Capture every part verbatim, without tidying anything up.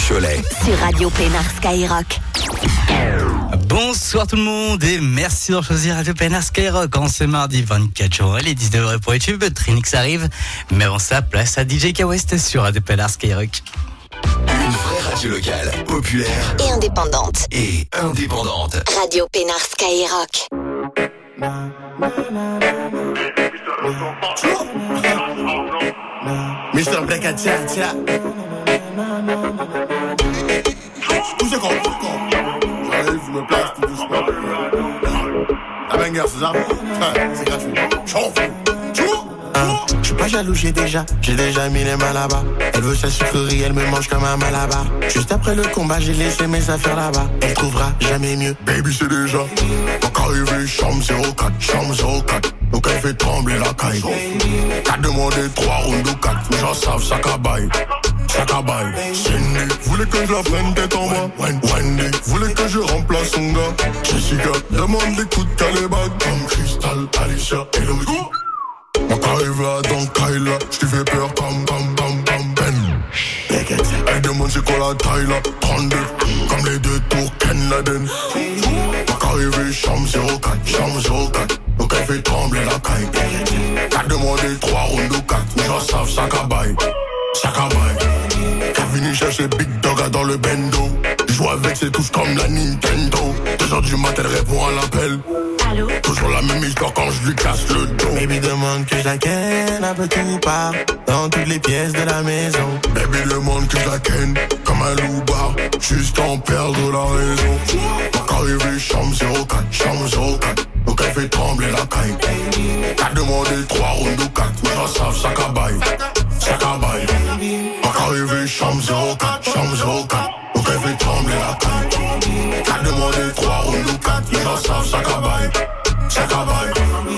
Cholet. Sur Radio Pénard Skyrock. Bonsoir tout le monde et merci de choisir Radio Pénard Skyrock en ce mardi vingt-quatre juin. Les dix-neuf heures pour YouTube, Trinix arrive. Mais avant ça, place à D J K-West sur Radio Pénard Skyrock. Une vraie radio locale, populaire et indépendante. Et indépendante. Radio Pénard Skyrock. mister Black à tia tia. Tout c'est con, j'arrive, je me place tout doucement. La banger, c'est ça? C'est gratuit. Chauffe. Je suis pas jaloux, j'ai déjà, j'ai déjà mis les mains là-bas. Elle veut sa sucrerie, elle me mange comme un malabar. Juste après le combat, j'ai laissé mes affaires là-bas. Elle trouvera jamais mieux. Baby, c'est déjà. Donc arrivé, chambre zéro quatre, chambre zéro quatre. Donc elle fait trembler la caille. T'as demandé trois rounds ou quatre. J'en savent, ça cabaye. Ça cabaye. Cindy, voulait que je la prenne tête en bas. Wendy, voulait que je remplace son gars. Jessica, demande des coups de calébag. Comme Crystal, Alicia, Elodie. On t'arrive là dans Kyla, j't'ai fait peur comme comme comme comme Ben. Elle demande c'est quoi la taille là, trente-deux, comme les deux tours Ken Laden. On arrivé chambre zéro quatre, chambre zéro quatre, donc elle fait trembler la caille. T'as demandé trois rounds ou quatre, j'en savent ça cabaye, ça cabaye. T'as venu chercher Big Dog dans le bendo. Joue avec ses touches comme la Nintendo. Deux heures du matin elle répond à l'appel. Allô? Toujours la même histoire quand je lui casse le dos. Baby demande que je la ken un peu tout part, dans toutes les pièces de la maison. Baby demande que je la ken comme un loupard, juste en perdre la raison. Donc arrivé chambre zéro quatre, chambre zéro quatre, donc elle fait trembler la caille. T'as demandé trois rounds ou quatre, mais j'en savent ça cabaye, ça cabaye. Donc arrivé chambre zéro quatre, chambre zéro quatre, donc elle fait trembler la caille. T'as demandé trois rounds ou quatre, mais j'en savent ça cabaye, ça cabaye.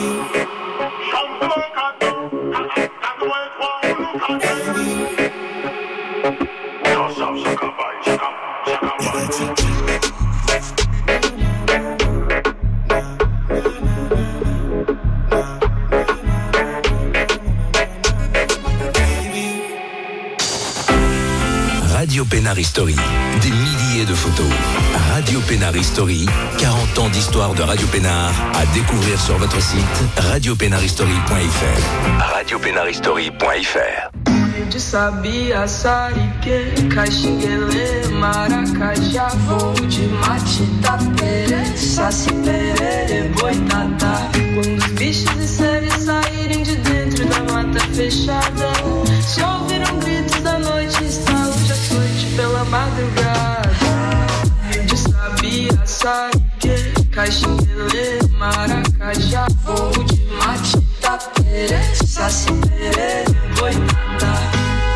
Radio Pénard History, des milliers de photos. Radio Pénard History, quarante ans d'histoire de Radio Pénard à découvrir sur votre site radio pénard history point f r. radio pénard history point f r. De sabia, sarique, caxinguele, maracajá, voo de matita, pere, saci, perere, boitatá. Quando os bichos e seres saírem de dentro da mata fechada, se ouviram gritos da noite, estalo de açoite pela madrugada. De sabia, sarique, caxinguele, maracajá, voo de matita, pere, saci, perere, boitatá.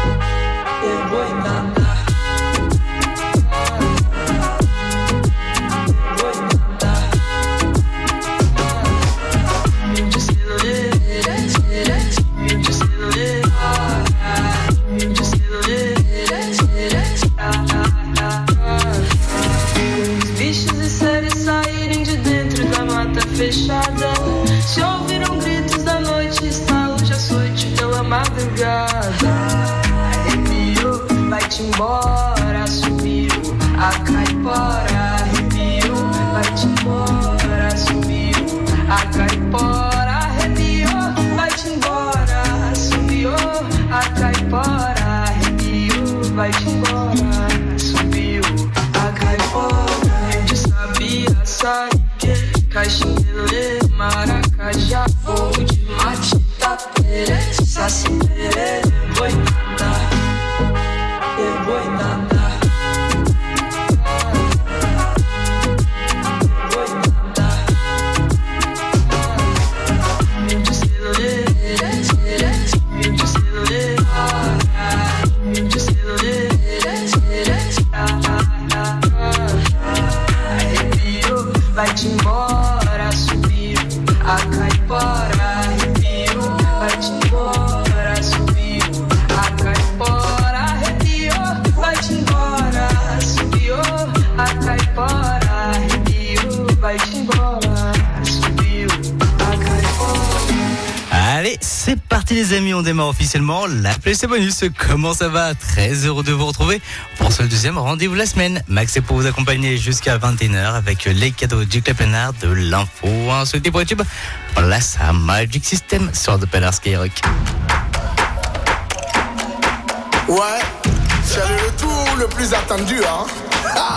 Fechada, se ouviram gritos da noite, estalo de açoite pela madrugada. Arrepiou, vai-te embora, subiu a caipora. Arrepiou, vai-te embora, subiu a caipora. Arrepiou, vai-te embora, subiu a caipora. Arrepiou, vai-te embora, subiu a caipora. De sabia, sabe caxinguele, maracajá, voo de matita, pere, saci, perere, boitatá, e boitatá. Vai-te embora, subiu a caipora. Arrepiou, vai-te embora, subiu a caipora. Arrepiou, vai-te embora, subiu a caipora. Arrepiou, vai-te embora, subiu a caipora. Allez, c'est parti les amis, on démarre officiellement la playlist bonus. Comment ça va? Très heureux de vous retrouver pour ce deuxième rendez-vous de la semaine. Max est pour vous accompagner jusqu'à vingt et une heures avec les cadeaux du Club Pénard, de l'info, un souhaité pour YouTube. Place à Magic System sur The Pénard Skyrock. Ouais, c'est le retour le plus attendu, hein. Ah.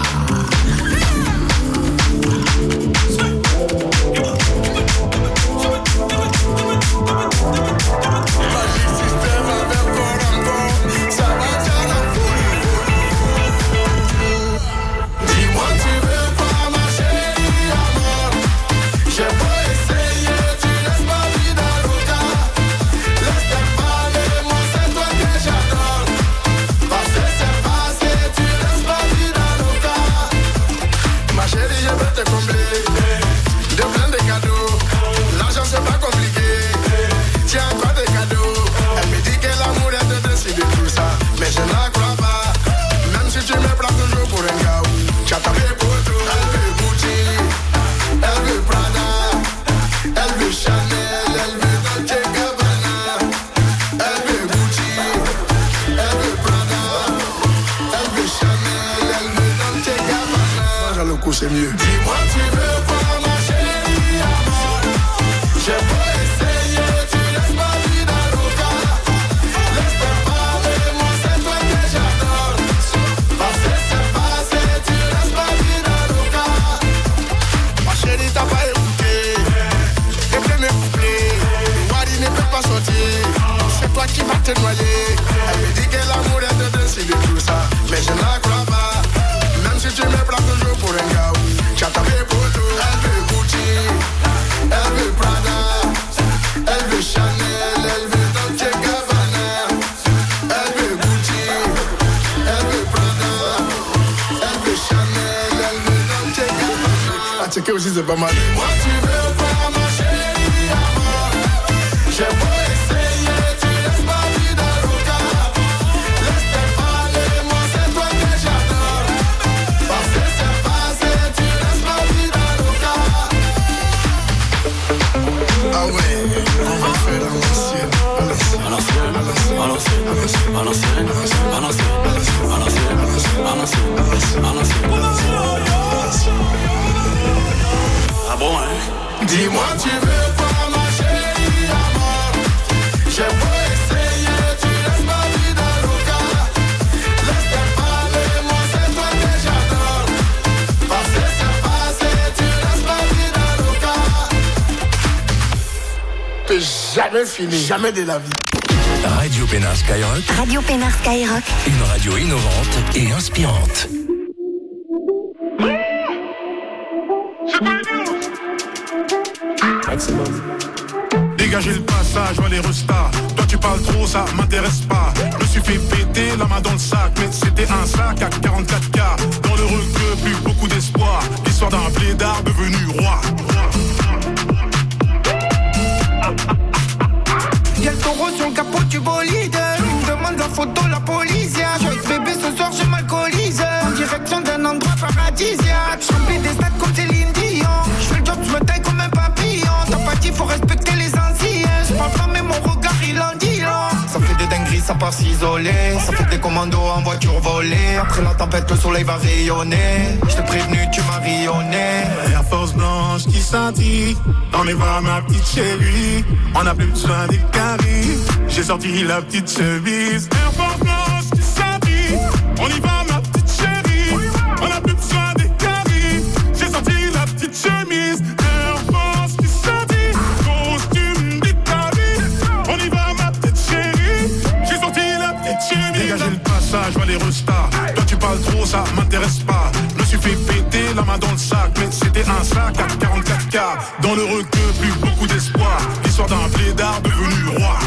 Magic System avec Corango, ça va faire la folie. Dis-moi tu veux pas ma chérie amour. J'ai pas essayé, tu laisses ma vie dans le cas. Laisse-moi parler, moi c'est toi que j'adore. Passé c'est passé, tu laisses ma vie dans le cas. Ma chérie je veux te combler de plein de cadeaux. L'argent c'est pas compliqué. Tiens, quoi de cadeaux. Elle me dit que l'amour est de décider tout ça. Mais je n'en crois pas. Même si tu me prends toujours pour un gars. Tu as tapé pour tout. Elle veut Gucci, elle veut Prada, elle veut Chanel, elle veut Dolce Gabbana. Elle veut Gucci, elle veut Prada, elle veut Chanel, elle veut Dolce Gabbana. Moi, le coup c'est mieux. Dis-moi tu veux pas ma chérie amour. J'ai pas essayé, tu laisses ma vie dans le cas. Laisse-moi parler, moi c'est toi que j'adore. Passé c'est passé, tu laisses ma vie dans le cas. Ma chérie t'as pas écouté, et plein mes couplets. Wadi ne peut pas sortir, c'est toi qui vas te noyer. Elle me dit que l'amour est de décider tout ça, mais je n'en crois pas. Même si tu me prends toujours pour un gars. Tu as tapé pour tout. Elle veut Gucci, elle veut Prada, elle veut Chanel, elle veut Dolce Gabbana. Elle veut Gucci, elle veut Prada, elle veut Chanel, elle veut Dolce Gabbana. Ah, checker aussi c'est pas mal. Moi tu veux pas ma chérie amour. J'ai pas essayé, tu laisses ma vie dans le cas. Laisse-moi parler, moi c'est toi que j'adore. Passé c'est passé, tu laisses ma vie dans le cas. Ah ouais, on va faire à l'ancienne. À l'ancienne, à l'ancienne, à l'ancienne, à l'ancienne, à l'ancienne, à l'ancienne, à l'ancienne, à l'ancienne. Ah bon, hein? Dis-moi tu veux pas ma chérie amour. J'ai pas essayé, tu laisses ma vie dans le cas. Laisse-moi parler, moi c'est toi que j'adore. Passé c'est passé, tu laisses ma vie dans le cas. C'est jamais fini, jamais de la vie. Radio Pénard Skyrock, Radio Pénard Skyrock. une radio innovante et inspirante. Dégagez le passage, vois les restas. Toi tu parles trop, ça m'intéresse pas. Je me suis fait péter la main dans le sac, mais c'était un sac à quarante-quatre K. Dans le requeu, plus beaucoup d'espoir. L'histoire d'un blédard devenu roi. Y'a le taureau sur le capot du bolide. Il me demande la photo, la police. Joyce bébé, ce soir je m'alcoolise. En direction d'un endroit paradisiaque. J'remplis des stades comme Céline Dion. J'fais le job, j'me taille comme un papillon. T'as pas dit, faut respecter les anciens. J'parle pas mais mon regard il en dit long. Ça fait des dingueries, ça part s'isoler. Ça fait des commandos en voiture volée. Après la tempête, le soleil va rayonner. J't'ai prévenu, tu m'as rayonné. Air Force blanche qui scintille. On y va ma petite chérie. On a plus besoin des caries. J'ai sorti la petite chemise. Air Force blanche qui scintille. On y va ma petite chérie. On a plus besoin des caries. J'ai sorti la petite chemise. Air Force qui scintille. Costume d'Italie. On y va ma petite chérie. J'ai sorti la petite chemise. Dégagez le passage, vois les restas. Toi tu parles trop, ça m'intéresse pas. Je me suis fait péter la main dans le sac, mais c'était un sac à quarante-quatre K. Dans le requeu, plus beaucoup d'espoir. L'histoire d'un blédard devenu roi.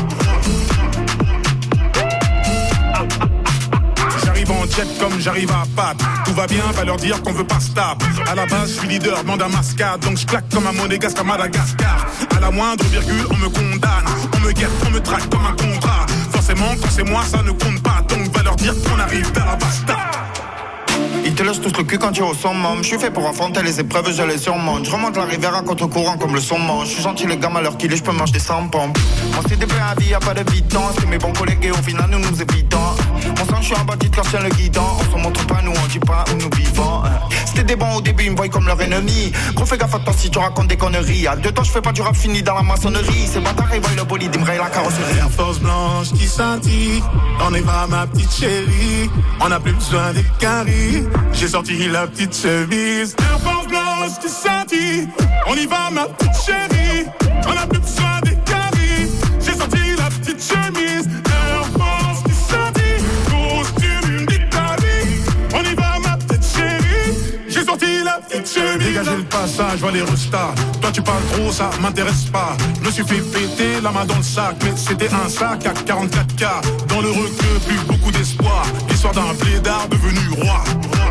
J'arrive en jet comme j'arrive à Pat. Tout va bien, va leur dire qu'on veut pas stable. À la base, je suis leader, demande à mascade. Donc je claque comme un monégasque à Madagascar. À la moindre virgule, on me condamne. On me guette, on me traque comme un contrat. Forcément, quand c'est moi, ça ne compte pas. Donc va leur dire qu'on arrive vers la basta. Ils te laissent tous le cul quand tu es au summum. Je suis fait pour affronter les épreuves, je les surmonte. Je remonte la rivière à contre-courant comme le saumon. Je suis gentil les gars, à l'heure qu'il est, je peux manger des sans-pompes. On s'est débrouillé à vie, y'a pas de bidon. C'est mes bons collègues et au final nous nous évitons. On sent je suis un bandit quand je tiens le guidon. On se montre pas, nous on dit pas où nous vivons. C'était des bons au début, ils me voient comme leur ennemi. Gros fais gaffe à toi si tu racontes des conneries. À deux temps je fais pas du rap fini dans la maçonnerie. C'est bâtard, ils voient le bolide, ils me rayent la carrosserie. Air Force blanche qui scintille. On y va ma petite chérie. On n'a plus besoin des caries. J'ai sorti la petite chemise. Air Force blanche qui scintille. On y va ma petite chérie. On n'a plus besoin des caries. J'ai sorti la petite chemise. Air Force qui scintille. Costume d'Italie. On y va ma petite chérie. J'ai sorti la petite chemise. Dégagez le passage, vois les restas. Toi tu parles trop, ça m'intéresse pas. Je me suis fait péter la main dans le sac. Mais c'était un sac à quarante-quatre K. Dans le requeu, plus beaucoup d'espoir. L'histoire d'un blédard devenu roi.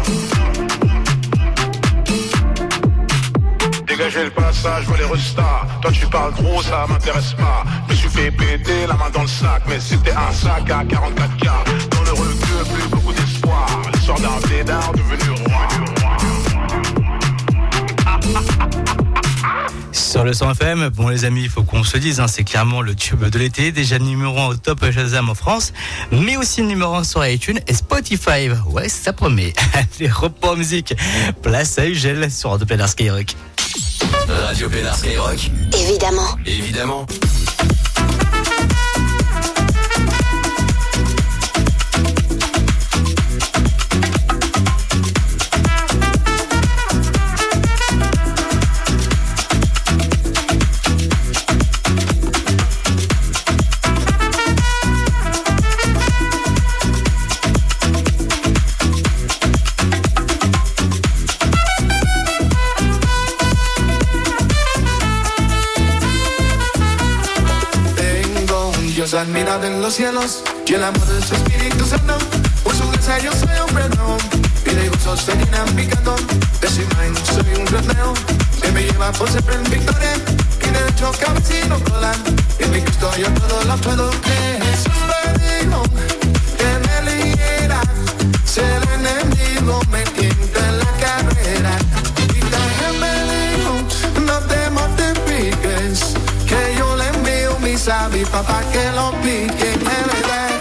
Dégagez le passage, vois les restas. Toi tu parles trop, ça m'intéresse pas. Je me suis fait péter la main dans le sac. Mais c'était un sac à quarante-quatre K. Dans le requeu, plus beaucoup d'espoir. L'histoire d'un blédard devenu roi. Sur le cent F M, bon les amis, il faut qu'on se dise, hein, c'est clairement le tube de l'été, déjà numéro un au top Shazam en France, mais aussi numéro un sur iTunes et Spotify. Ouais, ça promet. Les repas en musique, place à Ugel sur Radio Pénard Skyrock. Radio Pénard Skyrock. Évidemment. Évidemment. Admirado en los cielos y el amor de su Espíritu Santo. Por su gracia yo soy un perdón. Vida y gozo se llenan mi cantón. De su imagen soy un graneo que me lleva por siempre en victoria. Y derecho cabecino cola. En mi Cristo yo todo lo puedo. Que Jesús me dijo que me eligiera. Si el enemigo me tienta en la carrera. Y también me dijo no te mortifiques. Que yo le envío mis avis papá que lo pique en verdad.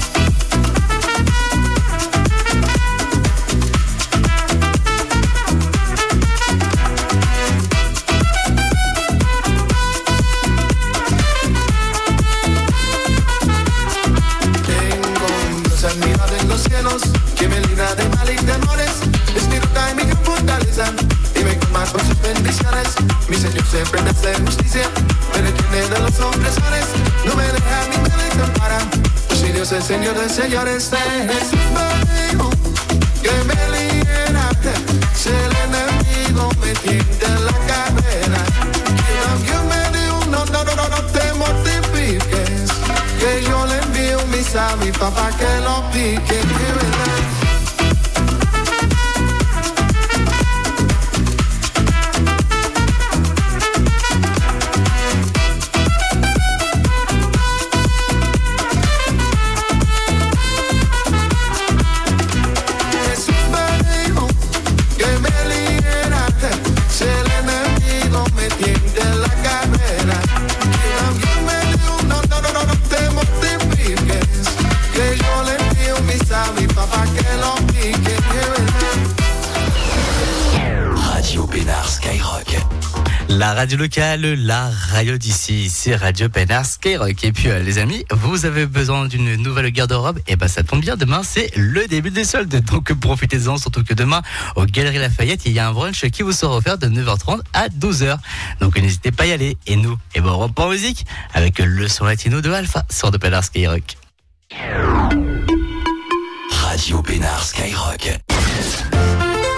Tengo un Dios admirado en los cielos que me libra de mal y temores. Espíritu y mi fortaleza y me colma con sus bendiciones. Mi Señor siempre me hace justicia. Me detiene de los opresores, no me deja ni me desampara. Pues si Dios es Señor de señores, Jesús me dijo que me eligiera. Si el enemigo me tiende en la carrera, que también me dijo, no, no, no, no, no te mortifiques, que yo le envío mis avis papá que lo pique, que verdad. La radio locale, la radio d'ici, c'est Radio Pénard Skyrock. Et puis euh, les amis, vous avez besoin d'une nouvelle garde-robe, et ben ça tombe bien, demain c'est le début des soldes, donc profitez-en, surtout que demain aux Galeries Lafayette, il y a un brunch qui vous sera offert de neuf heures trente à douze heures. Donc n'hésitez pas à y aller. Et nous, et ben on reprend en musique avec le son latino de Alpha sur de Pénard Skyrock. Radio Pénard Skyrock. Le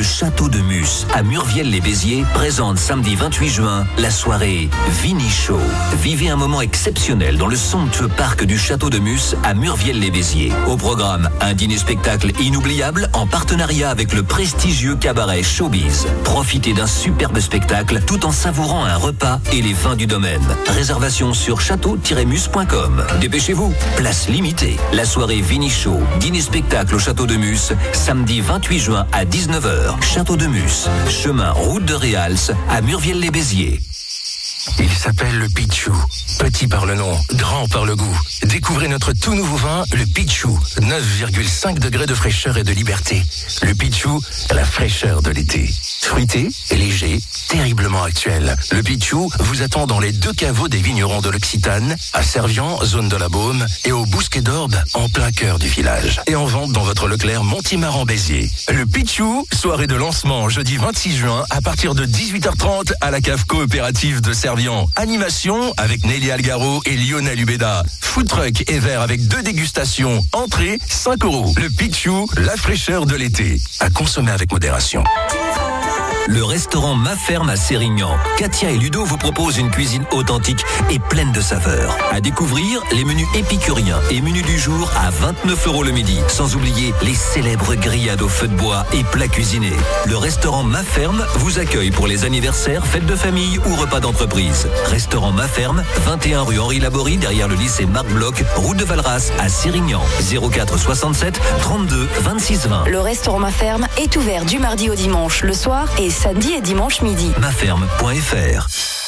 Le Château de Mus, à Murviel-les-Béziers, présente samedi vingt-huit juin la soirée Vini Show. Vivez un moment exceptionnel dans le somptueux parc du Château de Mus, à Murviel-les-Béziers. Au programme, un dîner-spectacle inoubliable en partenariat avec le prestigieux cabaret Showbiz. Profitez d'un superbe spectacle tout en savourant un repas et les vins du domaine. Réservation sur château tiret mus point com. Dépêchez-vous, place limitée. La soirée Vini Show, dîner-spectacle au Château de Mus, samedi vingt-huit juin à dix-neuf heures. Château de Mus, chemin route de Réals, à Murviel-les-Béziers. Il s'appelle le Pichou. Petit par le nom, grand par le goût. Découvrez notre tout nouveau vin, le Pichou. neuf virgule cinq degrés de fraîcheur et de liberté. Le Pichou, la fraîcheur de l'été. Fruité, léger, terriblement actuel. Le Pichou vous attend dans les deux caveaux des vignerons de l'Occitane, à Servian, zone de la Baume, et au Bousquet d'Orbe, en plein cœur du village. Et en vente dans votre Leclerc Montimaran-Béziers. Le Pichou, soirée de lancement jeudi vingt-six juin à partir de dix-huit heures trente à la cave coopérative de Servian. Animation avec Nelly Algaro et Lionel Hubeda. Food truck et verre avec deux dégustations. Entrée cinq euros. Le Pichou, la fraîcheur de l'été. À consommer avec modération. Le restaurant Ma Ferme à Sérignan. Katia et Ludo vous proposent une cuisine authentique et pleine de saveurs. À découvrir, les menus épicuriens et menus du jour à vingt-neuf euros le midi. Sans oublier les célèbres grillades au feu de bois et plats cuisinés. Le restaurant Ma Ferme vous accueille pour les anniversaires, fêtes de famille ou repas d'entreprise. Restaurant Ma Ferme, vingt et un rue Henri Laborie, derrière le lycée Marc Bloch, route de Valras à Sérignan. zéro quatre soixante-sept trente-deux vingt-six vingt. Le restaurant Ma Ferme est ouvert du mardi au dimanche le soir et samedi et dimanche midi. maferme point f r.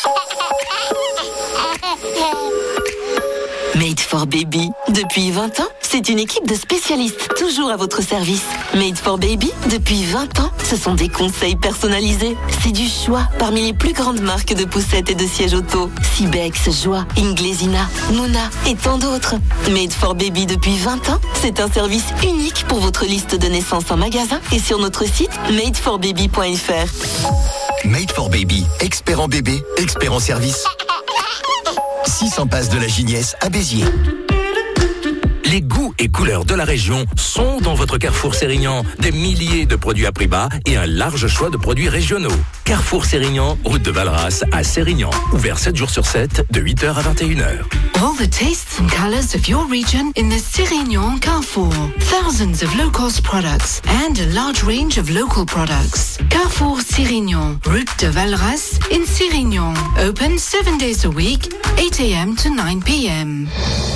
Made for Baby. Depuis vingt ans, c'est une équipe de spécialistes toujours à votre service. Made for Baby, depuis vingt ans, ce sont des conseils personnalisés. C'est du choix parmi les plus grandes marques de poussettes et de sièges auto. Cibex, Joie, Inglesina, Nuna et tant d'autres. Made for Baby depuis vingt ans, c'est un service unique pour votre liste de naissance en magasin et sur notre site made for baby point f r. Made for Baby, expert en bébé, expert en service. six cents passes de la Gignesse à Béziers. Les goûts et couleurs de la région sont dans votre Carrefour Sérignan. Des milliers de produits à prix bas et un large choix de produits régionaux. Carrefour Sérignan, route de Valras à Sérignan. Ouvert sept jours sur sept, de huit heures à vingt et une heures. All the tastes and colors of your region in the Sérignan Carrefour. Thousands of low-cost products and a large range of local products. Carrefour Sérignan, route de Valras in Sérignan. Open seven days a week, eight a m to nine p m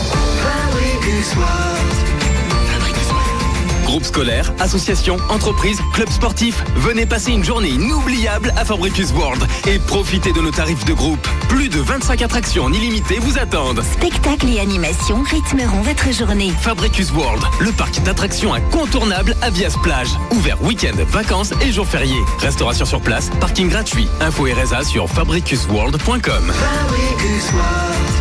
Groupe scolaire, association, entreprise, club sportif. Venez passer une journée inoubliable à Fabricus World et profitez de nos tarifs de groupe. Plus de vingt-cinq attractions en illimité vous attendent. Spectacles et animations rythmeront votre journée. Fabricus World, le parc d'attractions incontournable à Vias-Plage. Ouvert week-end, vacances et jours fériés. Restauration sur place, parking gratuit. Info et résa sur fabricus world point com. Fabricus World.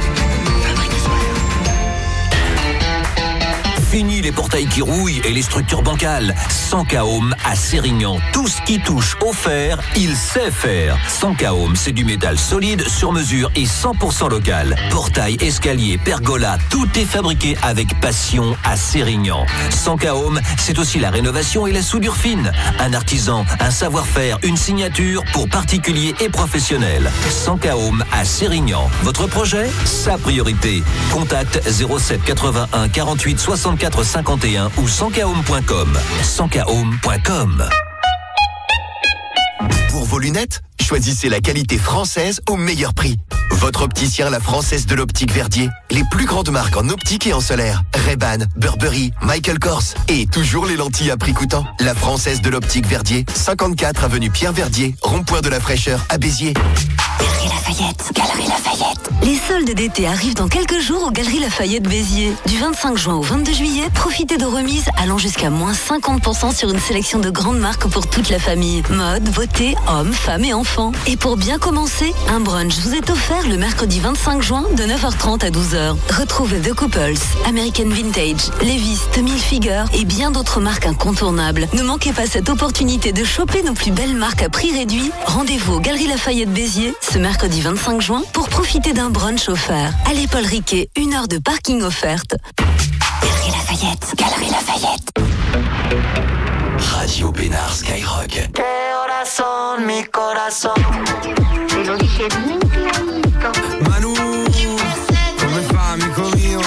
Fini les portails qui rouillent et les structures bancales. Sankahome à Sérignan. Tout ce qui touche au fer, il sait faire. Sankahome, c'est du métal solide, sur mesure et cent pour cent local. Portail, escalier, pergola, tout est fabriqué avec passion à Sérignan. Sankahome, c'est aussi la rénovation et la soudure fine. Un artisan, un savoir-faire, une signature pour particuliers et professionnels. Sankahome à Sérignan. Votre projet, sa priorité. Contact zéro sept quatre-vingt-un quarante-huit soixante-quatre cinquante et un ou sankahome point com. sankahome point com. Pour vos lunettes, choisissez la qualité française au meilleur prix. Votre opticien La Française de l'Optique Verdier. Les plus grandes marques en optique et en solaire. Ray-Ban, Burberry, Michael Kors. Et toujours les lentilles à prix coûtant. La Française de l'Optique Verdier. cinquante-quatre avenue Pierre Verdier. Rond-point de la Fraîcheur à Béziers. Galerie Lafayette, Galerie Lafayette. Les soldes d'été arrivent dans quelques jours aux Galeries Lafayette Béziers. Du vingt-cinq juin au vingt-deux juillet, profitez de remises allant jusqu'à moins cinquante pour cent sur une sélection de grandes marques pour toute la famille. Mode, beauté, hommes, femmes et enfants. Et pour bien commencer, un brunch vous est offert le mercredi vingt-cinq juin de neuf heures trente à douze heures. Retrouvez The Couples, American Vintage, Levi's, Tommy Hilfiger et bien d'autres marques incontournables. Ne manquez pas cette opportunité de choper nos plus belles marques à prix réduit. Rendez-vous aux Galeries Lafayette Béziers ce mercredi vingt-cinq juin pour profiter d'un brunch offert. Allez Paul Riquet, une heure de parking offerte. Galerie Lafayette, Galerie Lafayette. Radio Pénard Skyrock. Que horas son, mi corazón? Te lo dije bien clarito. Manu, come fa, amico mio?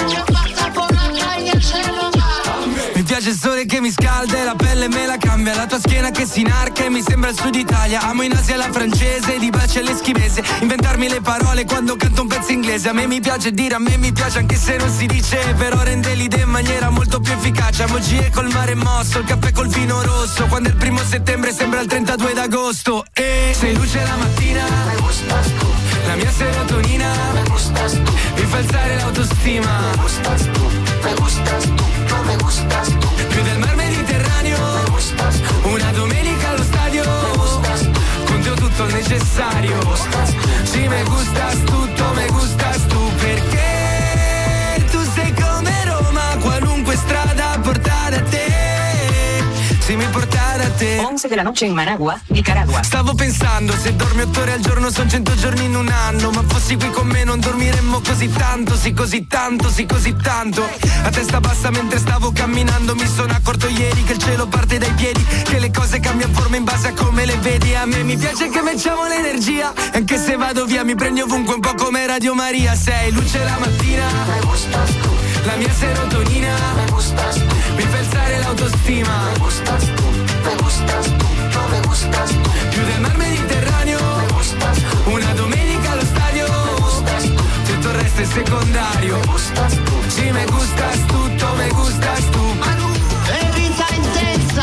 Mi piace il sole che mi scalda e la pelle me la cambia. La tua schiena che si inarca e mi sembra il sud Italia. Amo in Asia la francese, di baci all'eschimese. Inventarmi le parole quando canto un pezzo inglese. A me mi piace dire, a me mi piace anche se non si dice. Però rende l'idea in maniera molto più efficace. Amo G col mare mosso, il caffè col vino rosso. Quando è il primo settembre sembra il trentadue d'agosto. E sei luce la mattina, me gustas tu. La mia serotonina, me gustas tu. Mi fa alzare l'autostima, me gustas tu. Me gustas tu, no me gustas tu. Più del mar Mediterraneo, me gustas tu. Una domenica allo stadio, me gustas tu. Con te ho tutto il necessario, me gustas tu. Sì, me gustas tutto, me gustas tu. Perché tu sei come Roma, qualunque strada porta da te. Sì, mi porta da te. once de la noche in Managua, Nicaragua. Stavo pensando, se dormi otto ore al giorno son cento giorni in un anno. Ma fossi qui con me non dormiremmo così tanto. Sì, così tanto, sì, così tanto. A testa bassa mentre stavo camminando mi sono accorto ieri che il cielo parte dai piedi. Che le cose cambiano forma in base a come le vedi. A me mi piace che mettiamo l'energia. Anche se vado via mi prendi ovunque un po' come Radio Maria. Sei luce la mattina, me gustas tu. La mia serotonina, me gustas tu. Mi fa alzare l'autostima, me gustas tu. Me gustas tu, no me gustas tu. Più del mar Mediterraneo, me gustas tu. Una domenica allo stadio, me gustas tu. Tutto il resto è secondario, me gustas tu. Sì, me gustas tutto, me gustas tu. E vita intensa.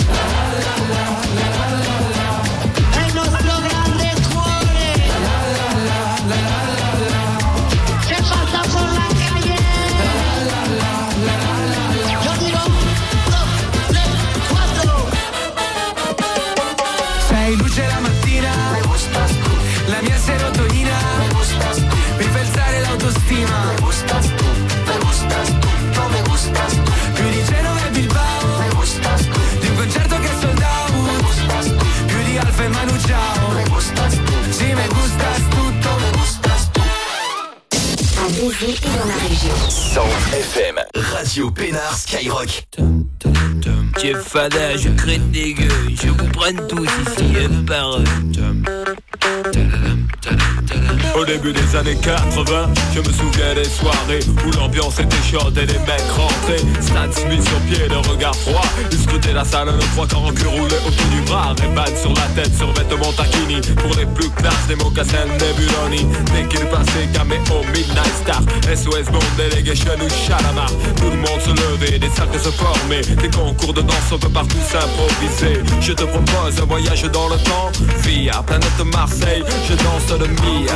È il nostro grande cuore. Che passa por la calle. Yo digo dos, tres, cuatro. Sei luce la mattina, me gustas tu. La mia serotonina, me gustas tu. Mi fa alzare l'autostima, me gustas tu. Me gustas tu, no me gustas tu. Più di Genova e Bilbao, me gustas tu. Di un concerto che è sold out, me gustas tu. Più di Alfa e Manu Ciao, me gustas tu. Sì, me gustas tutto, me gustas tu. À Béziers et dans la région. cent F M. Radio Pénard Skyrock. Chef Fada, je crête des gueux, je vous prends tous ici, un par un. Au début des années quatre-vingts, je me souviens des soirées où l'ambiance était chaude et les mecs rentraient. Stan Smith sur pied, le regard froid. Ils scrutaient la salle, nos trois corps en cul roulés autour du bras. Ray-Ban sur la tête, sur vêtements taquini. Pour les plus classes, des mocassins Nebuloni. Dès qu'il passait, caméo, Midnight Star, S O S Bond, Delegation ou Chalamar. Tout le monde se levait, des cercles se formaient. Des concours de danse, on peut partout s'improviser. Je te propose un voyage dans le temps via planète Marseille, je danse le Mia.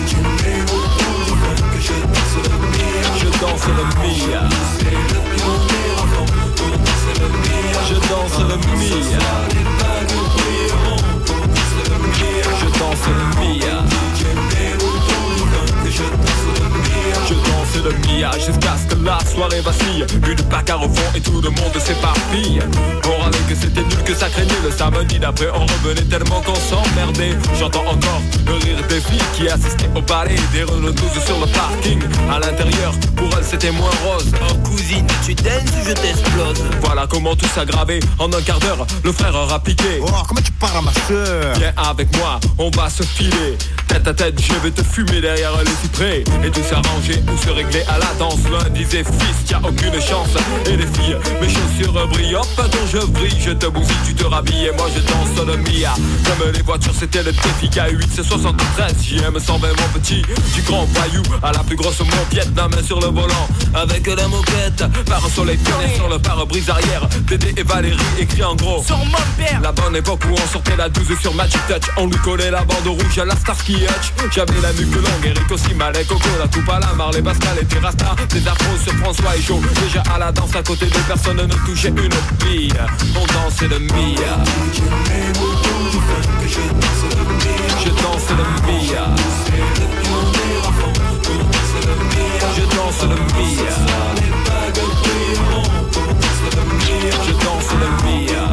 Je danse le Mia. Je danse le Mia. Je danse le Mia. Je danse le Mia jusqu'à ce que la soirée vacille. Une bagarre au fond et tout le monde s'éparpille. On râlait que c'était nul, que ça craignait. Le samedi d'après on revenait tellement qu'on s'emmerdait. J'entends encore le rire des filles qui assistaient au ballet des Renault douze sur le parking. À l'intérieur, pour elles c'était moins rose. Oh cousine, tu danses ou je t'explose? Voilà comment tout s'aggravait. En un quart d'heure, le frère aura piqué. Oh, comment tu parles à ma soeur? Viens avec moi, on va se filer. Tête à tête, je vais te fumer derrière le cyprès. Et tout s'arranger ou se régler à la danse. L'un disait fils, y'a aucune chance. Et les filles, mes chaussures brillent. Hop, dont je brille, je te bousille, tu te rhabilles. Et moi je danse le Mia. Comme les voitures, c'était le défi. K huit, c'est soixante-treize, J M cent vingt mon petit. Du grand voyou à la plus grosse moquette. La main sur le volant, avec la moquette. Par un soleil pionnier sur le pare-brise arrière. Dédé et Valérie écrit en gros sur mon père. La bonne époque où on sortait la douze sur Magic Touch. On lui collait la bande rouge à la Starsky Hutch. J'avais la nuque longue, Eric aussi, Malek, Coco, la coupe à la Marley, Pascal et Terrasta. Des afros sur François et Joe. Déjà à la danse à côté de personne ne touchait une bille. On dansait le Mia. Je danse le Mia. Je danse le Mia. Je danse le Mia.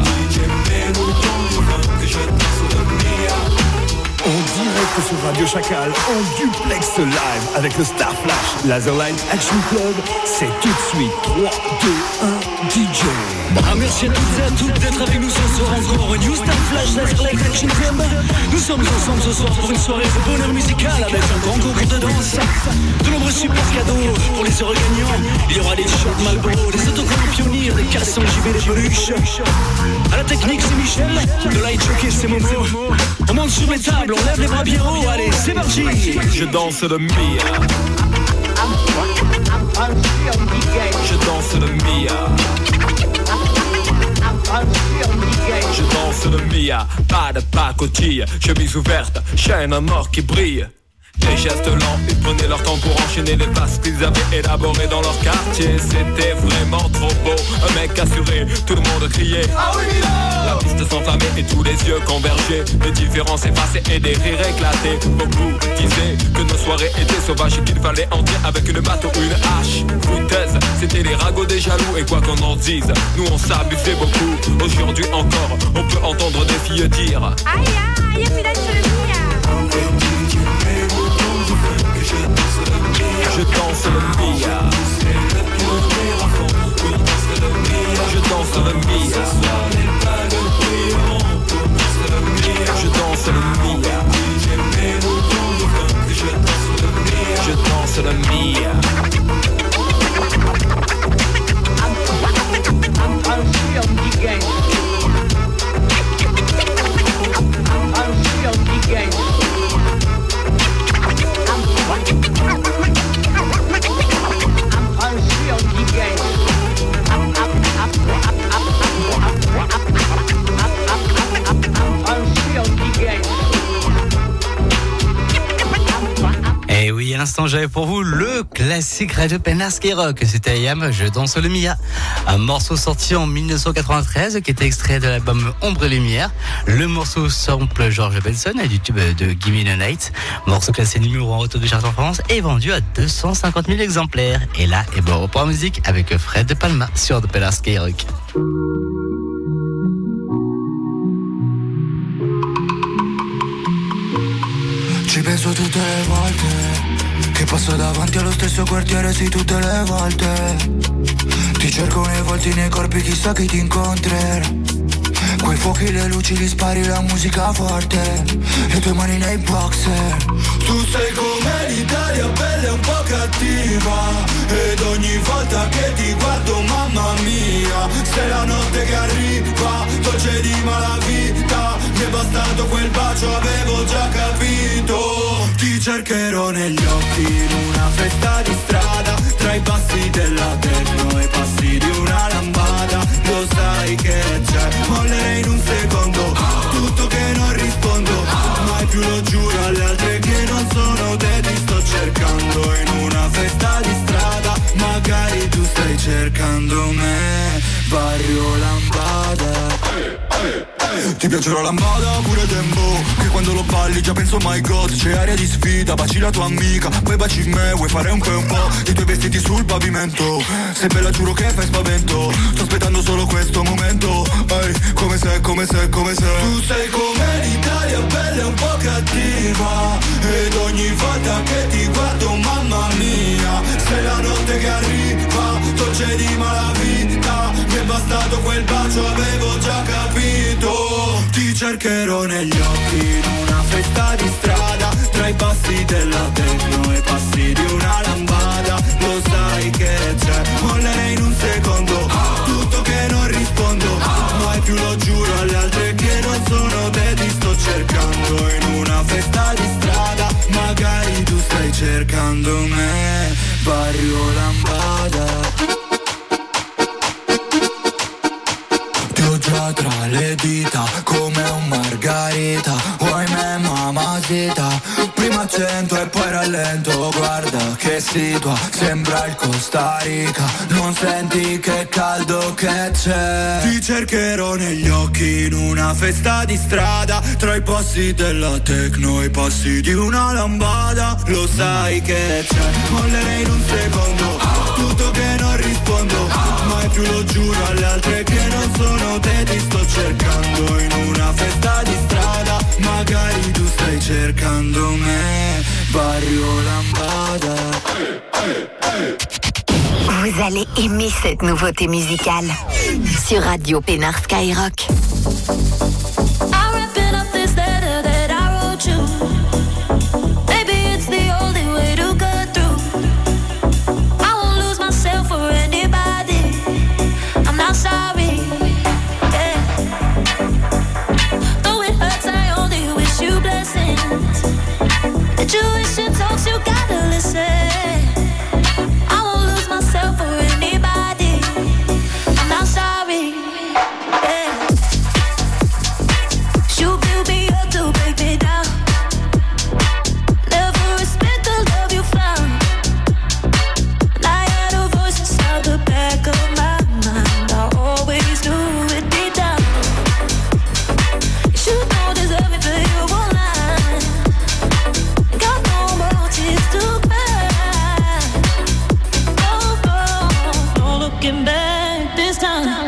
En direct sur Radio Chacal, en duplex live avec le Star Flash Laserline Action Club, c'est tout de suite trois, deux, un, D J. Ah, merci à toutes et à toutes d'être avec nous ce soir encore. New Star Flash, Laser Light Action Theme. Nous sommes ensemble ce soir pour une soirée de bonheur musical avec un grand concours de danse, de nombreux super cadeaux pour les heureux gagnants. Il y aura des t-shirts Marlboro, des autocollants Pionnier, des cassons J B, des peluches. À la technique c'est Michel, de light jockey c'est Momo. On monte sur les tables, on lève les bras bien haut, allez c'est parti. Je danse le Mia. Je danse le Mia. Je danse le Mia, pas de pacotille, chemise ouverte, chaîne en or qui brille. Des gestes lents, ils prenaient leur temps pour enchaîner les passes qu'ils avaient élaborées dans leur quartier. C'était vraiment trop beau, un mec assuré, tout le monde criait ah oui là. La piste s'enflammait et tous les yeux convergeaient, les différences effacées et des rires éclatés. Beaucoup disaient que nos soirées étaient sauvages et qu'il fallait entrer avec une batte ou une hache. Foutaise, c'était les ragots des jaloux et quoi qu'on en dise, nous on s'abusait beaucoup. Aujourd'hui encore, on peut entendre des filles dire aïe aïe, io mi danzo le Mia. Je danse le Mia. Je danse le Mia. Je danse le Mia. Je danse le Mia. Et oui, à l'instant, j'avais pour vous le classique Radio Pénard Skyrock. C'était I A M, Je danse le Mia. Un morceau sorti en dix-neuf cent quatre-vingt-treize qui était extrait de l'album Ombre et Lumière. Le morceau sample George Benson du tube de Gimme the Night. Morceau classé numéro un auto de chart en France et vendu à deux cent cinquante mille exemplaires. Et là, et bon, on reprend la musique avec Fred De Palma sur The Pénard Skyrock. Ci penso tutte le volte che passo davanti allo stesso quartiere, sì tutte le volte. Ti cerco nei volti, nei corpi, chissà chi ti incontrerà. Quei fuochi, le luci, li spari, la musica forte, le tue mani nei boxer. Tu sei come l'Italia, bella e un po' cattiva, ed ogni volta che ti guardo, mamma mia, sei la notte che arriva, dolce di malavita. Mi è bastato quel bacio, avevo già capito. Ti cercherò negli occhi in una festa di strada, tra i passi della techno e i passi di una lambada. Lo sai che c'è, mollerei in un secondo, tutto che non rispondo, mai più lo giuro alle altre che non sono te. Ti sto cercando in una festa di strada, magari tu stai cercando me, Barrio Lambada. Ti piace la lambada pure tempo, che quando lo balli già penso my god. C'è aria di sfida, baci la tua amica, poi baci me, vuoi fare un po' un po'. I tuoi vestiti sul pavimento, sei bella giuro che fai spavento. Sto aspettando solo questo momento, ehi, come sei, come sei, come sei. Tu sei come l'Italia, bella e un po' cattiva, ed ogni volta che ti guardo, mamma mia, sei la notte che arriva, dolce di malavita. Mi è bastato quel bacio, avevo già capito. Ti cercherò negli occhi in una festa di strada, tra i passi della techno e i passi di una lambada. Lo sai che c'è, mollerei in un secondo, tutto che non rispondo, mai più lo giuro alle altre che non sono te. Ti sto cercando in una festa di strada, magari tu stai cercando me, Barrio Lambada. Tra le dita come un margarita, vuoi me mamacita, prima accento e poi rallento, guarda che situa, sembra il Costa Rica, non senti che caldo che c'è. Ti cercherò negli occhi in una festa di strada, tra i passi della techno e i passi di una lambada. Lo sai che c'è, mollerei in un secondo, tutto che non rispondo, mai più lo giuro alle altre che non sono te. Ti sto cercando in una festa di strada, magari tu stai cercando me, Barrio Lambada. Vous allez aimer cette nouveauté musicale sur Radio Pénard Skyrock. Tuition talks, you gotta listen. I won't lose myself for anybody. I'm not sorry. Yeah. You build me up to break me down. Never respect the love you found. And I had a voice inside the back of my mind. I always knew it deep down. You don't deserve me, but you won't lie. Looking back this time.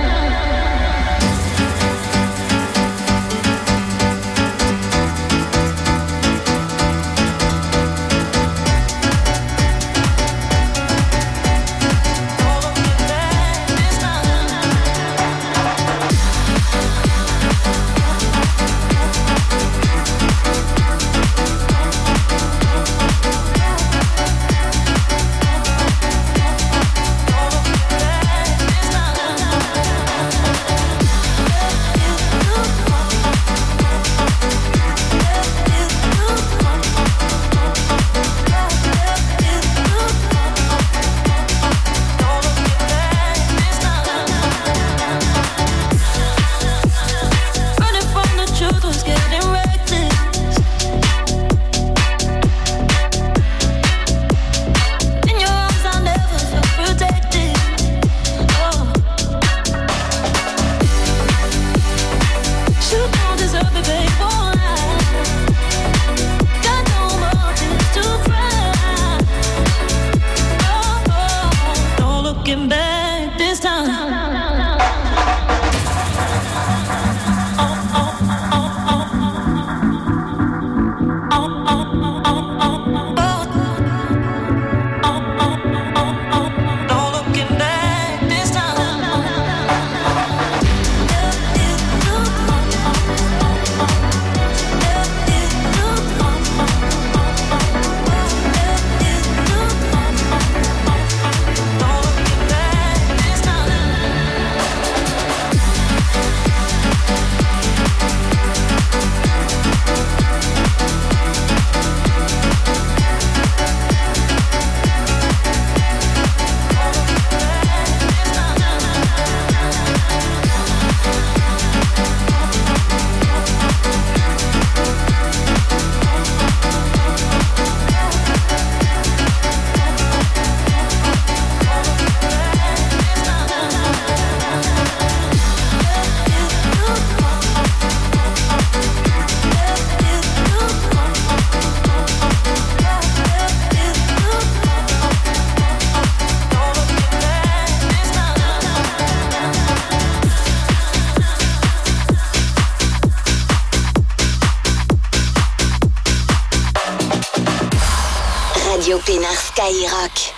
Pénard Skyrock.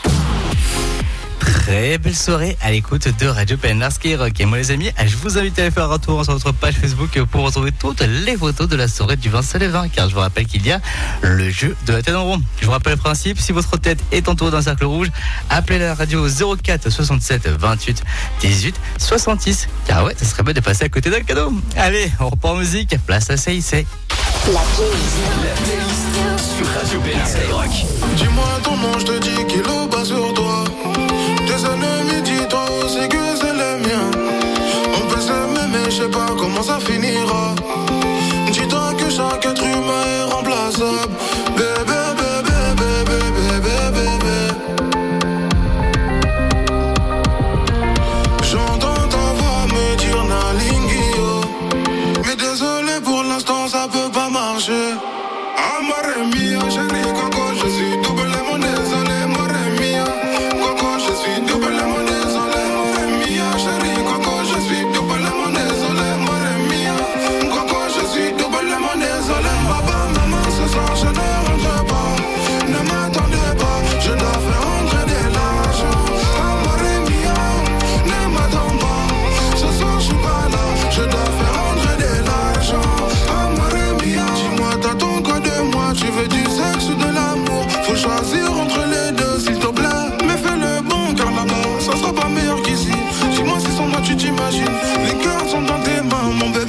Très belle soirée à l'écoute de Radio Pénard Skyrock. Et moi les amis, je vous invite à aller faire un tour sur notre page Facebook pour retrouver toutes les photos de la soirée du vingt et vingt, car je vous rappelle qu'il y a le jeu de la tête en rond. Je vous rappelle le principe, si votre tête est entourée d'un cercle rouge, appelez la radio zéro quatre soixante-sept vingt-huit dix-huit soixante-six, car ouais, ça serait bien de passer à côté d'un cadeau. Allez, on reprend en musique, place à C I C. La playlist. La playlist sur Radio Pénard Skyrock. Dis-moi ton nom, je te dis qu'il est bas sur toi. Tes ennemis, dis-toi aussi que c'est le mien. On peut s'aimer, mais je sais pas comment ça finira. Dis-toi que chaque être humain est remplaçable. Bébé, bébé, bébé, bébé, bébé. J'entends ta voix me dire Nalingio. Mais désolé pour l'instant, ça peut pas marcher. Amore mia, chérie Coco, je suis doublement désolé. Amore mia, Coco, je suis doublement désolé. Amore mia, chérie Coco, je suis doublement désolé. Amore mia, Coco, je suis doublement désolé. Papa, maman, ce soir je ne rentre pas. Ne m'attendez pas, je dois faire rentrer de l'argent. toi, tu veux du sexe ou de l'amour? Faut choisir entre les deux, s'il te plaît. Mais fais le bon, car là-bas, ça sera pas meilleur qu'ici. Dis-moi si sans moi tu t'imagines. Les cœurs sont dans tes mains, mon bébé.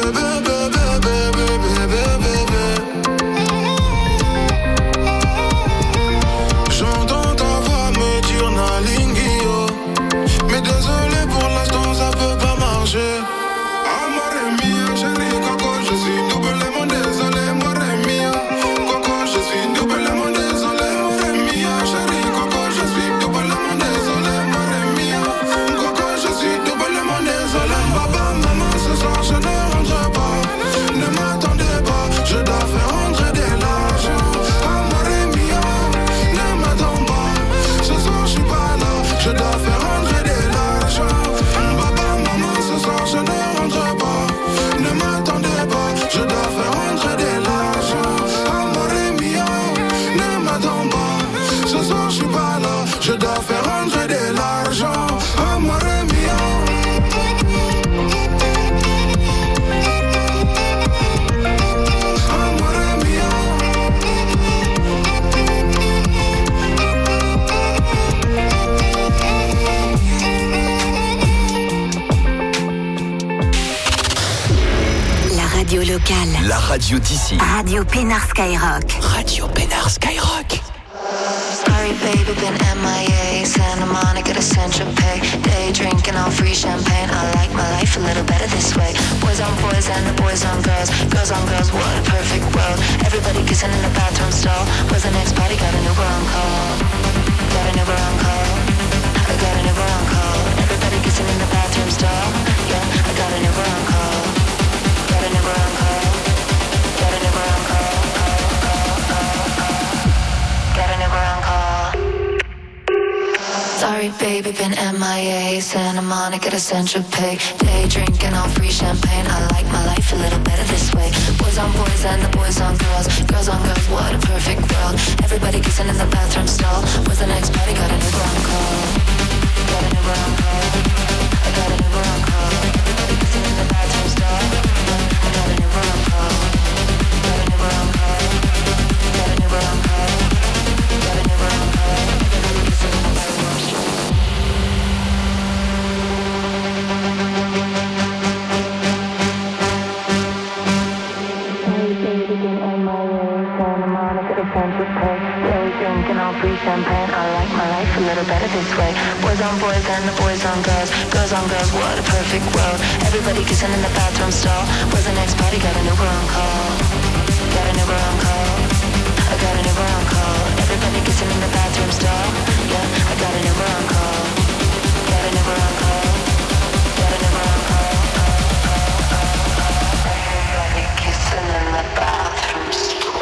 J'entends ta voix me dire Nalingio. Mais désolé pour l'instant, ça peut pas marcher. Amore mia, chérie Coco, je suis doublement désolé. Amore mia, Coco, je suis doublement désolé. Amore mia, chérie Coco, je suis doublement désolé. Amore mia, Coco, je suis doublement désolé. Papa, maman, ce soir je ne rentre pas. Ne m'attendez pas, je dois faire rentrer de l'argent. Amore mia, ne m'attends pas. Ce soir je suis pas là, je dois faire rentrer de l'argent. Papa, maman, ce soir je ne rentre pas. Ne m'attendez pas, je dois faire rentrer de l'argent. Amore mia, ne m'attends pas. Ce soir je suis pas là, je dois faire rentrer de l'argent. Amore mia. Radio locale. La radio d'ici. Radio Pénard Skyrock. Radio Pénard Skyrock. Sorry baby, been M I A. Santa Monica to Central Pay. Day drinking on free champagne. I like my life a little better this way. Boys on boys and the boys on girls. Girls on girls, what a perfect world. Everybody kissing in the bathroom stall. Was the next party, got an Uber on call. Got an Uber on call. I got an Uber on call. Everybody kissing in the bathroom stall. Yeah, I got an Uber on call. Got an Uber on call. Got an Uber on call. Got an Uber on call. Sorry baby, been M I A. Santa Monica to Central Pay. Day drinking on free champagne. I like my life a little better this way. Boys on boys and the boys on girls. Girls on girls, what a perfect world. Everybody kissing in the bathroom stall. Was the next party, got an Uber on call. Got an Uber on call. I got an Uber on call. Everybody kissing in the bathroom stall. I got an Uber on call. Got an Uber on call. Got an Uber on call. Got an Uber on call. Everybody kissing in the bathroom stall. Santa Monica to Central Pay. Day drinking on free champagne. I like my life a little better this way. Boys on boys and the boys on girls. Girls on girls, what a perfect world. Everybody kissing in the bathroom stall. Was the next party, got an Uber on call. Got an Uber on call. I got an Uber on call. Everybody kissing in the bathroom stall. Yeah, I got an Uber on call. Got an Uber on call. Got an Uber on call. Everybody kissing in the bathroom stall.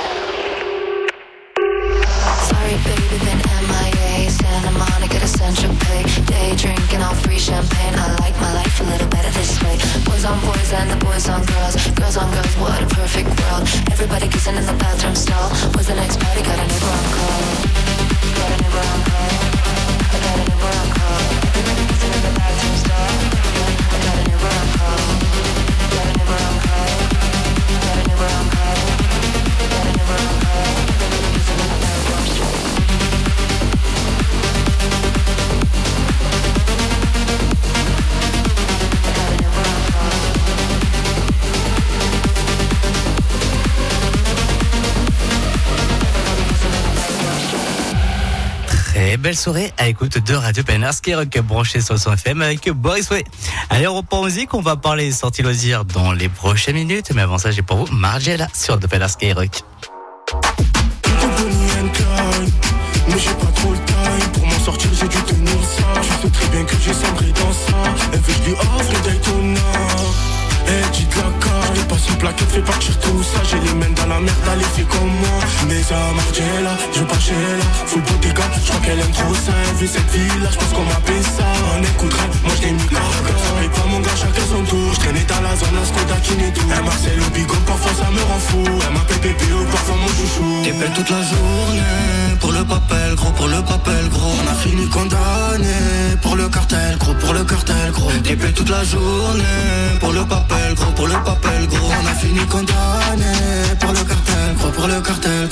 Sorry baby, been M I A. Santa Monica to Central Pay. Day drinking on free champagne. I like my life a little better this way. Boys on boys and the boys on girls. Girls on girls, what a perfect world. Everybody kissing in the bathroom stall. Was the next party, got an Uber on call. Got an Uber on call. I got an Uber on call. Everybody kissing in the bathroom stall. I got an Uber on call. Got an Uber on call. Got an Uber on call. Got an Uber on call. Everybody kissing in the bathroom stall. Très belle soirée à l'écoute de Radio Pénard Skyrock branché sur le cent F M avec Boris Way. Allez, on reprend en musique, on va parler sorties loisirs dans les prochaines minutes, mais avant ça j'ai pour vous Margiela sur de Pénard Skyrock. Mais j'ai pas trop le time pour m'en sortir, j'ai dû tenir ça. Je sais très bien que j'ai cendré dans ça. Elle veut que je lui offre le Daytona. Elle dit de la carte, je passe une plaquette, fais partir tout ça. J'ai les mains dans la merde, allez fais comme moi. Mais ça Margiela, je veux pas chez elle. Full bottega, je crois qu'elle aime trop ça. Elle veut cette vie-là, je pense qu'on m'appelle ça. On écouterait, moi je t'ai mis carga. Ça paye pas mon gars, chacun son tour. Je traînais dans la zone, la Skoda qui n'est tout. Elle Marcel au bigot, parfois ça me rend fou. Elle m'appelle Pépé, parfois mon chouchou. T'es belle toute la journée, pour le papel, gros, pour le papel, gros. On a fini condamné, pour le cartel, gros, pour le cartel, gros. T'es belle toute la journée, pour le papel, gros, pour le papel, gros. On a fini condamné, pour le cartel, gros, pour le cartel, gros.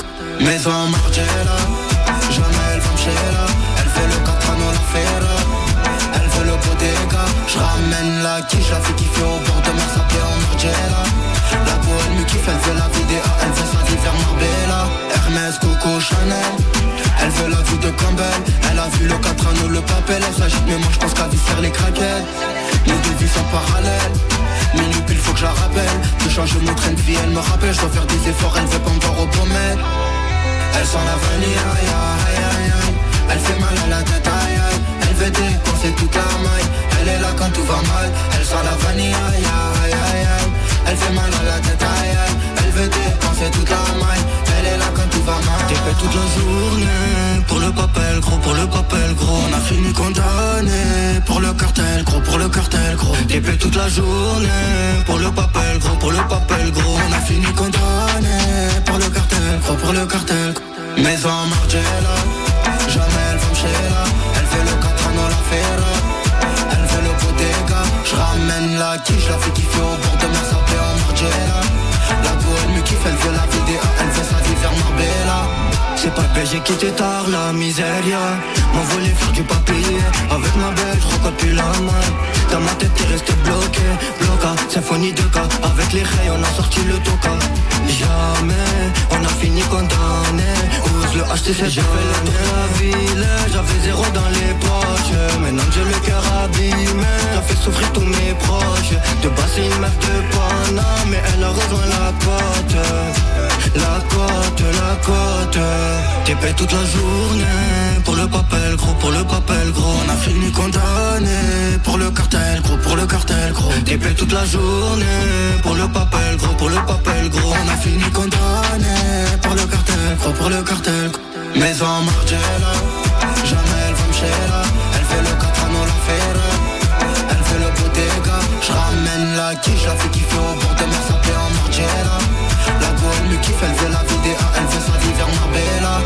Maison Margiela, jamais elle va me là. Elle fait le quatre ans, la ferra. Elle veut le bodega, je ramène la quiche, la fille qui fait au bord de mer, s'appelle en Margiela. La bohème me kiffe, elle veut la vidéo, elle veut sa vie vers Marbella. Hermès, Coco, Chanel, elle veut la vue de Campbell. Elle a vu le quatre ans, le papel, elle s'agite, mais moi je pense qu'à vie faire les craquettes. Nos deux vies sont parallèles. Minute il faut que je la rappelle. De changer mon train de vie, elle me rappelle. Je dois faire des efforts, elle veut pas me voir au pommettes. Elle sent la vanille, aïe aïe aïe aïe. Elle fait mal à la tête, aïe aïe. Elle veut dépenser toute la maille. Elle est là quand tout va mal. Elle sent la vanille, aïe aïe aïe aïe. Elle fait mal à la tête, aïe aïe. Elle veut dépenser toute la maille. Elle est là quand tout va mal. T'es fait toute la journée. Pour le papel gros, pour le papel gros. On a fini condamné. Pour le cartel gros, pour le cartel gros. T'es fait toute la journée. Pour le papel gros, pour le papel gros. On a fini condamné. Pour le cartel gros, pour le cartel gros. Maison Margiela, jamais elle va me là. Elle fait le quatre ans, la ferra. Elle fait le bodega, je ramène la quiche. La fille qui fait au bord de mer, s'appelle en Margiela. La bohème me kiffe, elle veut la vidéo, elle fait sa vie vers Marbella. C'est pas le P G qui t'étard la miséria. M'envoler faire du papier. Avec ma belle, je recorde plus la main. Dans ma tête t'es resté bloqué. Bloca, symphonie de cas. Avec les rails on a sorti le toca. Jamais, on a fini condamné. Ose le H T C, j'ai fait le tour de la ville. J'avais zéro dans les poches. Maintenant que j'ai le cœur abîmé, j'ai fait souffrir tous mes proches. De base c'est une meuf de Paname, mais elle a rejoint la côte. La côte, la côte. T'es payé toute la journée. Pour le papel gros, pour le papel gros. On a fini condamné. Pour le cartel gros, pour le cartel gros. T'es payé toute la journée. Pour le papel gros, pour le papel gros. On a fini condamné. Pour le cartel gros, pour le cartel gros. Maison Margiela, jamais elle va me là. Elle fait le quatre ans, la ferra. Elle fait le bodega, je ramène la quiche. La fille qui fait au bord de mer, s'appelle en Margiela. La bohème me kiffe, elle veut la vidéo, elle fait sa vie vers Marbella.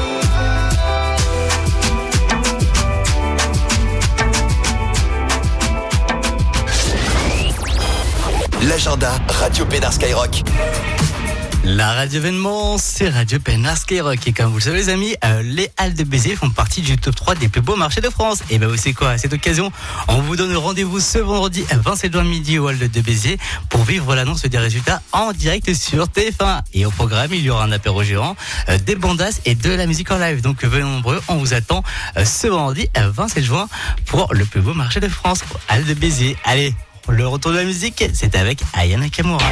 L'agenda Radio Pénard Skyrock. La radio événement, c'est Radio Pénard Skyrock. Et comme vous le savez les amis, euh, les Halles de Béziers font partie du top trois des plus beaux marchés de France. Et ben vous savez quoi, à cette occasion, on vous donne rendez-vous ce vendredi vingt-sept juin midi aux Halles de Béziers pour vivre l'annonce des résultats en direct sur T F un. Et au programme, il y aura un apéro géant, euh, des bandas et de la musique en live. Donc venez nombreux, on vous attend euh, ce vendredi vingt-sept juin pour le plus beau marché de France, aux Halles de Béziers. Allez, le retour de la musique, c'est avec Aya Nakamura.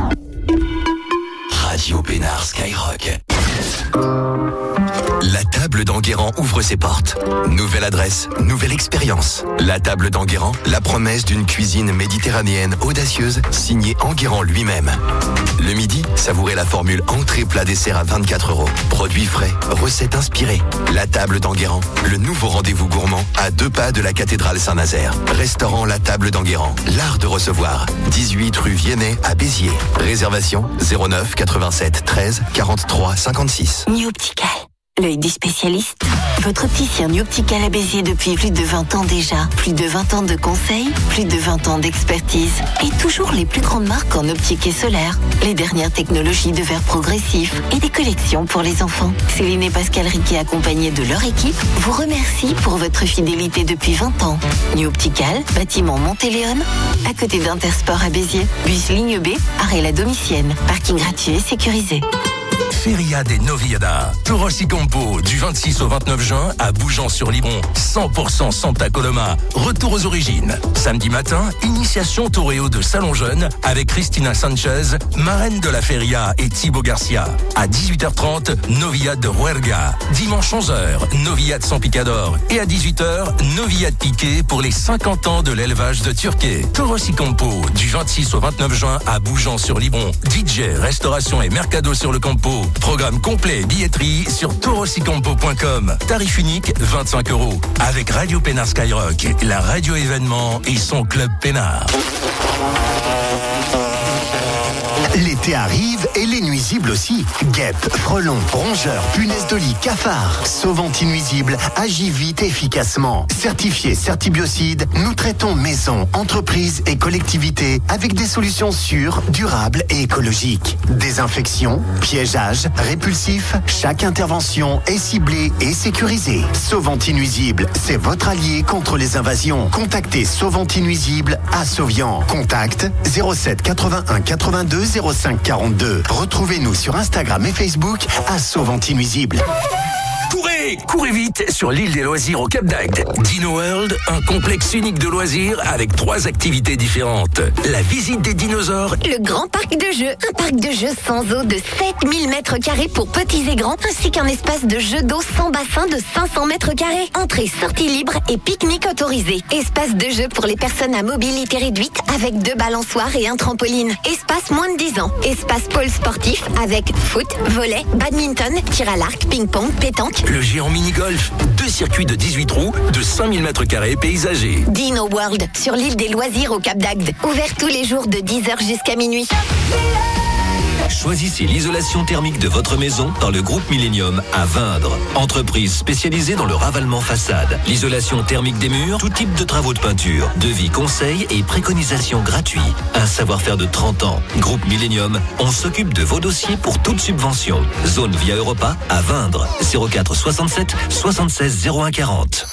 Radio Pénard Skyrock. La table d'Enguerrand ouvre ses portes. Nouvelle adresse, nouvelle expérience. La table d'Enguerrand, la promesse d'une cuisine méditerranéenne audacieuse, signée Enguerrand lui-même. Le midi, savourez la formule entrée plat dessert à vingt-quatre euros. Produits frais, recettes inspirées. La table d'Enguerrand, le nouveau rendez-vous gourmand à deux pas de la cathédrale Saint-Nazaire. Restaurant La Table d'Enguerrand, l'art de recevoir. dix-huit rue Viennet à Béziers. Réservation zéro neuf quatre-vingt-sept treize quarante-trois cinquante-six. New Optical, l'œil des spécialistes. Votre opticien New Optical à Béziers depuis plus de vingt ans déjà. Plus de vingt ans de conseils, plus de vingt ans d'expertise. Et toujours les plus grandes marques en optique et solaire. Les dernières technologies de verre progressif et des collections pour les enfants. Céline et Pascal Riquet, accompagnés de leur équipe, vous remercient pour votre fidélité depuis vingt ans. New Optical, bâtiment Montéléon, à côté d'Intersport à Béziers. Bus ligne B, arrêt la Domitienne. Parking gratuit et sécurisé. Feria des Noviada. Torossi Campo du vingt-six au vingt-neuf juin à Bougeant-sur-Libron. cent pour cent Santa Coloma. Retour aux origines. Samedi matin, initiation Toreo de Salon Jeune avec Christina Sanchez, marraine de la Feria et Thibaut Garcia. À dix-huit heures trente, Noviade de Huerga. Dimanche onze heures, Noviade sans picador. Et à dix-huit heures, Noviade piqué pour les cinquante ans de l'élevage de Turquet. Torossi Campo du vingt-six au vingt-neuf juin à Bougeant-sur-Libron. D J, restauration et mercado sur le Campo. Programme complet et billetterie sur torosicampo point com. Tarif unique vingt-cinq euros. Avec Radio Pénard Skyrock, la radio événement et son club Pénard. L'été arrive et les nuisibles aussi. Guêpes, frelons, rongeurs, punaises de lit, cafards. Sauvent-Nuisibles agit vite et efficacement. Certifié Certibiocide, nous traitons maisons, entreprises et collectivités avec des solutions sûres, durables et écologiques. Désinfection, piégeage, répulsif, chaque intervention est ciblée et sécurisée. Sauvent-Nuisibles, c'est votre allié contre les invasions. Contactez Sauvent-Nuisibles à Sauvian. Contact zéro sept quatre-vingt-un quatre-vingt-deux zéro cinq quarante-deux. Retrouvez-nous sur Instagram et Facebook à Sauvent-Nuisibles. Courez, courez vite sur l'île des loisirs au Cap d'Agde. Dino World, un complexe unique de loisirs avec trois activités différentes. La visite des dinosaures. Le grand parc de jeux, un parc de jeux sans eau de sept mille mètres carrés pour petits et grands, ainsi qu'un espace de jeux d'eau sans bassin de cinq cents mètres carrés. Entrée, sortie libre et pique-nique autorisé. Espace de jeux pour les personnes à mobilité réduite avec deux balançoires et un trampoline. Espace moins de dix ans. Espace pôle sportif avec foot, volley, badminton, tir à l'arc, ping-pong, pétanque. Le géant mini-golf, deux circuits de dix-huit trous, de cinq mille mètres carrés paysagers. Dino World, sur l'île des loisirs au Cap d'Agde. Ouvert tous les jours de dix heures jusqu'à minuit. Choisissez l'isolation thermique de votre maison par le groupe Millennium à Vindre. Entreprise spécialisée dans le ravalement façade, l'isolation thermique des murs, tout type de travaux de peinture, devis, conseils et préconisations gratuits. Un savoir-faire de trente ans. Groupe Millennium, on s'occupe de vos dossiers pour toute subvention. Zone Via Europa à Vindre. zéro quatre soixante-sept soixante-seize zéro un quarante.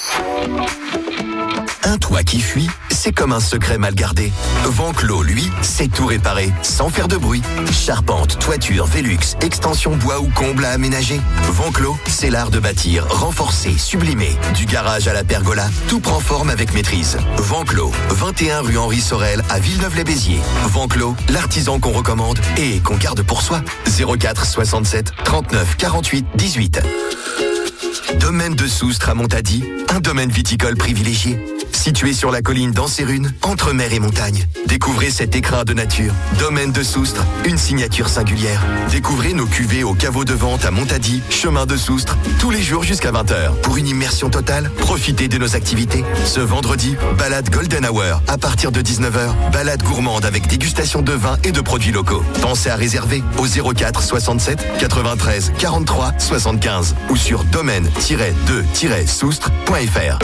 Un toit qui fuit, c'est comme un secret mal gardé. Vanclos, lui, c'est tout réparer, sans faire de bruit. Charpente, toiture, Velux, extension bois ou comble à aménager. Vanclos, c'est l'art de bâtir, renforcer, sublimer. Du garage à la pergola, tout prend forme avec maîtrise. Vanclos, vingt et un rue Henri Sorel à Villeneuve-les-Béziers. Vanclos, l'artisan qu'on recommande et qu'on garde pour soi. zéro quatre soixante-sept trente-neuf quarante-huit dix-huit. Domaine de Soustre à Montady, un domaine viticole privilégié. Situé sur la colline d'Ancérunes, entre mer et montagne. Découvrez cet écrin de nature. Domaine de Soustre, une signature singulière. Découvrez nos cuvées au caveau de vente à Montady, chemin de Soustre, tous les jours jusqu'à vingt heures. Pour une immersion totale, profitez de nos activités. Ce vendredi, balade Golden Hour à partir de dix-neuf heures. Balade gourmande avec dégustation de vins et de produits locaux. Pensez à réserver au zéro quatre soixante-sept quatre-vingt-treize quarante-trois soixante-quinze ou sur domaine tiret deux tiret soustre point f r.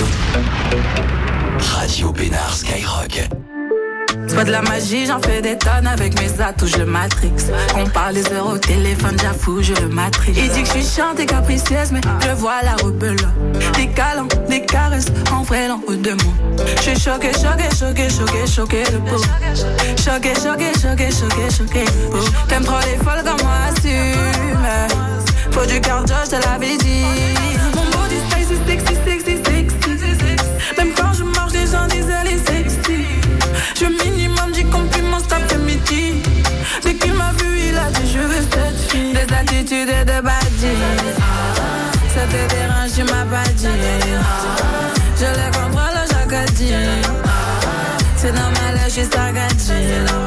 Radio Pénard Skyrock. C'est pas de la magie, j'en fais des tonnes avec mes atouts, je le matrix. On parle des heures au téléphone, j'avoue, je le matrix. Il dit que je suis chiante et capricieuse, mais je vois la rebelle. Des câlins, des caresses, en vrai, l'en haut de moi. Je suis choquée, choquée, choquée, choquée, choquée, le beau. Choquée, choquée, choquée, choquée, choquée, le beau. T'aimes trop les folles comme moi, assume. Faut du cardio, je te l'avais dit. Mon body style, c'est sexy, sexy, sexy. Même quand je marche, les gens disent elle est sexy. Je minimum dis compliments cet après-midi. Dès qu'il m'a vu, il a dit je veux cette fille. Des attitudes et de badis. Ça te dérange, tu m'as pas dit. Je les contrôle chaque dit. C'est normal, je suis sagadji.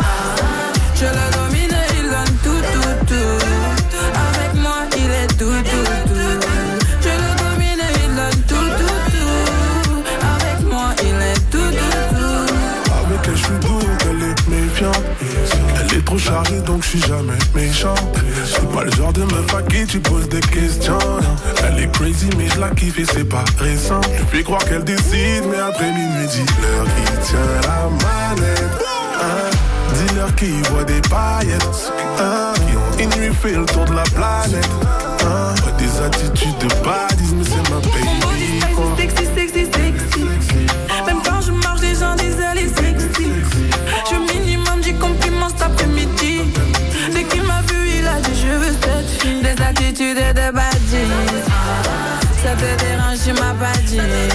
Je le domine, il donne tout, tout, tout. Avec moi, il est tout, tout, tout. Je le domine, il donne tout, tout, tout. Avec moi, il est tout, tout, tout. Avec elle, je suis doux, elle est méfiante. Elle est trop chargée, donc je suis jamais méchant. C'est pas le genre de meuf à qui tu poses des questions. Elle est crazy, mais je la kiffe et c'est pas récent. Je fais croire qu'elle décide, mais après minuit, dis-leur qui tient la manette. Hein? Dis-leur qui voit des paillettes. Hein? Qui ont une nuit fait le tour de la planète. Hein? Des attitudes de badisme, mais c'est ma baby. Mon body sexy, sexy, sexy, sexy. Même quand je marche, les gens disent elle est sexy. Je minimum dis compliments cet après-midi. Dès qu'il m'a vu, il a dit je veux cette fille. Des attitudes et de badis. Ça te dérange, tu m'as pas dit.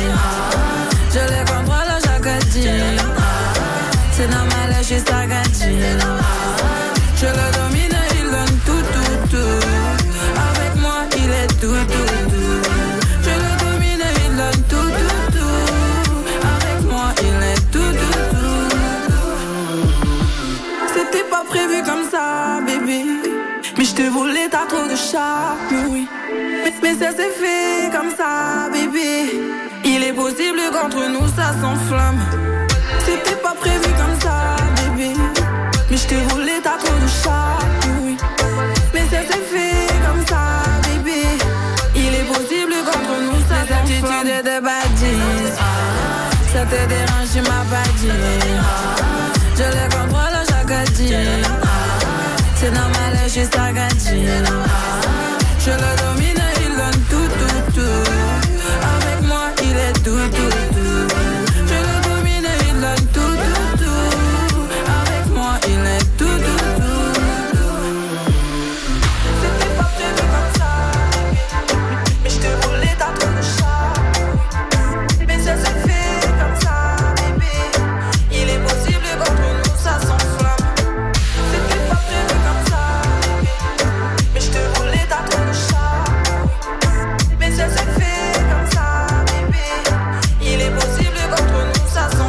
Je les contrôle chaque dit. C'est normal, je suis sagadji. Je le domine, il donne tout, tout, tout. Avec moi, il est tout, tout, tout. Je le domine, il donne tout, tout, tout. Avec moi, il est tout, tout, tout. C'était pas prévu comme ça, bébé. Mais je te voulais, t'as trop de charme, oui. Mais, mais ça s'est fait comme ça, bébé. Il est possible qu'entre nous, ça s'enflamme. C'était pas prévu comme ça, bébé. Mais Mais je t'ai roulé ta peau de chat, oui. Mais ça s'est fait comme ça, baby. Il est possible qu'entre nous ça s'enflamme. Attitude de badis, ça te dérange, tu m'as pas dit. Je les contrôle chaque jour. C'est normal, je suis sagadine. Je le domine, il donne tout, tout, tout. Avec moi, il est tout, tout, tout. Je le domine, il donne tout, tout, tout. Avec moi, il est tout, tout, tout. C'était pas prévu comme ça, mais je t'ai roulé ta peau de chat. Mais ça s'est fait comme ça, bébé. Il est possible qu'entre nous ça s'enflamme. C'était pas prévu comme ça, mais je t'ai roulé ta peau de chat. Mais ça s'est fait comme ça, bébé. Il est possible qu'entre nous ça s'enflamme.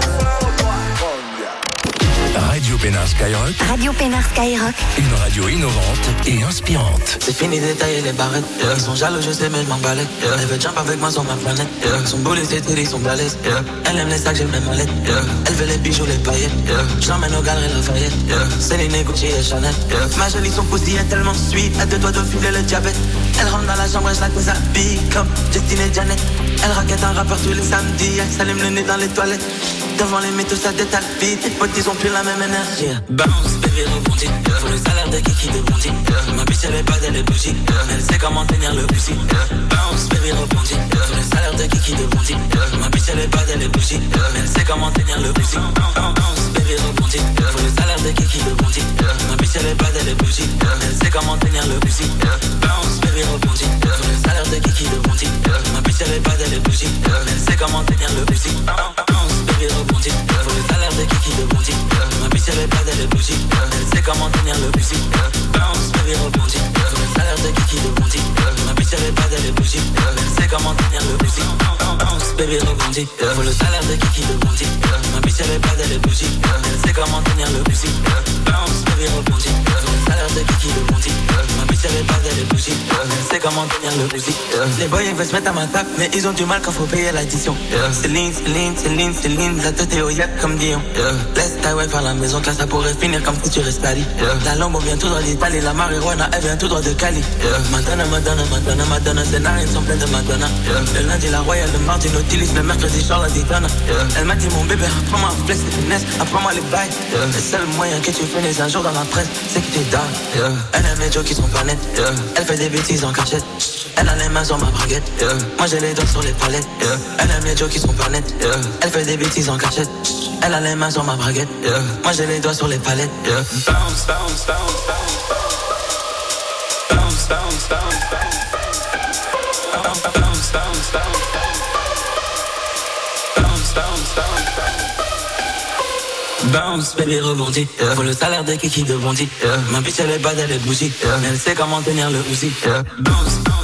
Radio Pénard Skyrock, Radio Pénard Skyrock. une radio innovante et inspirante. C'est fini d'étailler les barrettes, yeah. Ils sont jaloux, je sais, mais je m'en balais, yeah. Elle veut jump avec moi sur ma planète, yeah. Son beau, les études, ils sont balèzes, yeah. Elle aime les sacs, j'aime les mallettes, yeah. Elle veut les bijoux, les paillettes, yeah. Je l'emmène au galeries Lafayette, yeah. Céline, Gucci et Chanel, yeah. Ma jolie, son pussy est tellement sweet, elle te doit de filer le diabète. Elle rentre dans la chambre et je la cause habille comme Justine et Janet. Elle raquette un rappeur tous les samedis, elle s'allume le nez dans les toilettes. Devant les métaux, ça détale vite. Tes potes, ils ont plus la même énergie. Bounce, baby, rebondit. Yeah. Faut le salaire de Kiki de Bondi. Yeah. Ma bitch, elle est bad, elle est bougie. Yeah. Elle sait comment tenir le pussy. Yeah. Bounce, baby, rebondit. Yeah. Faut le salaire de Kiki de Bondi. Yeah. Ma bitch, elle est bad, elle est bougie. Yeah. Elle sait comment tenir le pussy. Bounce, baby, rebondit. Yeah. Faut le salaire de Kiki de Bondi. Yeah. Ma bitch, elle est bad, elle est bougie. Yeah. Elle sait comment tenir le pussy. Yeah. Bounce, baby, rebondit. Yeah. Faut le salaire de Kiki de Bondi. Yeah. Ma bitch, elle est bad, elle est bougie. Yeah. Elle sait comment tenir le pussy. Bounce, baby, rebondit. Faut le salaire de Kiki de Bondi. Ma bitch, elle est bad, elle est bougie. Elle sait comment tenir le pussy. Bounce, baby, rebondit. Faut le salaire de Kiki de Bondi. Ma bitch, elle est bad, elle est bougie. Elle sait comment tenir le pussy. Bounce, baby, rebondit. Faut le salaire de Kiki de Bondi. Ma bitch, elle est bad, elle est bougie. Elle sait comment tenir le pussy. Bounce, baby, rebondit. Faut le salaire de Kiki de Bondi. Ma bitch, elle est bad, elle est bougie. Elle sait comment tenir le pussy. Les boys, ils veulent se mettre à ma table, mais ils ont du mal quand faut payer l'addition. Céline, Céline, Céline, Céline, la tête est au yak comme Dion. Yeah. Laisse ta wife à la maison, que là ça pourrait finir comme si tu restes Paris. Yeah. La lambo vient tout droit d'Italie, la marijuana elle vient tout droit de Cali. Yeah. Madonna, Madonna, Madonna, Madonna, ses narines sont pleines de Madonna. Yeah. Le lundi la Royale, le mardi Nautilus, le mercredi Charlotte Daytona. Yeah. Elle m'a dit mon bébé, apprends-moi à flex les finesses, apprends-moi les bails. Yeah. Le seul moyen que tu finisses un jour dans la presse, c'est que tu dors. Yeah. Elle aime les jokes qui sont pas nets. Yeah. Elle fait des bêtises en cachette. Elle a les mains sur ma braguette. Yeah. Moi j'ai les doigts sur les palettes. Yeah. Elle aime les jokes qui sont pas nets. Yeah. Elle fait des bêtises en cachette. Elle a les mains sur ma braguette. Yeah. Moi j'ai les doigts sur les palettes. Yeah. Bounce, bounce, bounce, bounce. Bounce, bounce, bounce, bounce. Bounce, bounce, bounce, bounce. Bounce, bounce, bounce, bounce. Bounce, baby, rebondit. Yeah. Faut le salaire de Kiki de Bondi. Yeah. Ma bitch elle est bad, elle est bougie. Yeah. Mais elle sait comment tenir le Uzi. Yeah. Bounce, bounce.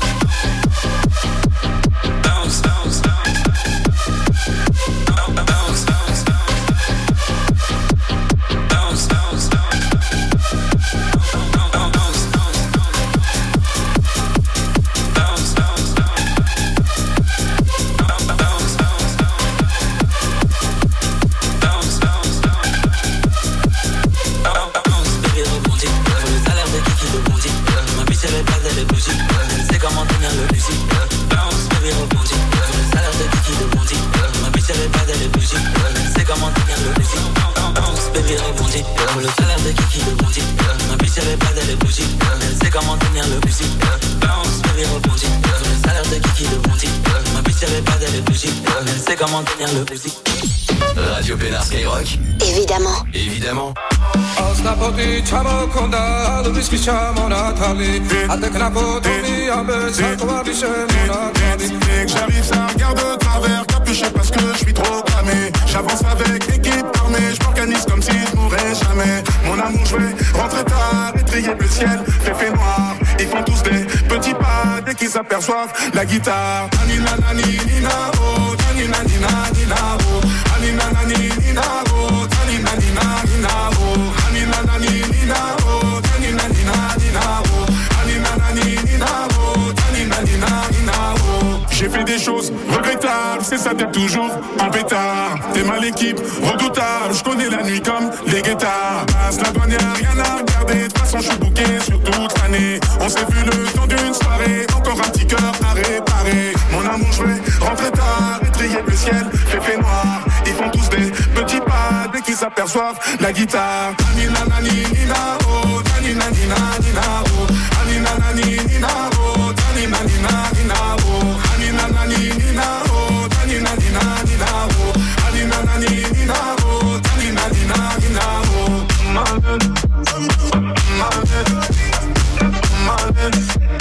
Radio Pénard Skyrock. Évidemment. Évidemment. J'arrive, ça regarde de travers, capuché parce que je suis trop cramé. J'avance avec équipe armée, je m'organise comme si je mourrais jamais. Mon amour, je vais rentrer tard, étrier le ciel, fait fait noir. Ils font tous des petits pas dès qu'ils s'aperçoivent la guitare. Anina nani nina oh, anina nina nina oh, anina nani nina oh, anina nina nina oh, anina nani nina oh, anina nina nina oh, anina nani nina oh, anina nina nina oh. J'ai fait des choses regrettables, c'est ça t'es toujours en pétard. T'es mal l'équipe, redoutable, je connais la nuit comme les guetards. Passe la douane, y'a rien à regarder, de toute façon je suis booké sur toute l'année. On s'est vu le temps d'une soirée, encore un petit cœur à réparer. Mon amour, je vais rentrer tard, trier le ciel, fait fait noir. Ils font tous des petits pas dès qu'ils s'aperçoivent la guitare. Anina nani nina oh, anina nina nina oh, anina nani nina oh, anina nina nina oh, anina nani nina oh, anina nina nina oh, anina nani nina oh, anina nina nina oh. Malade, malade, malade,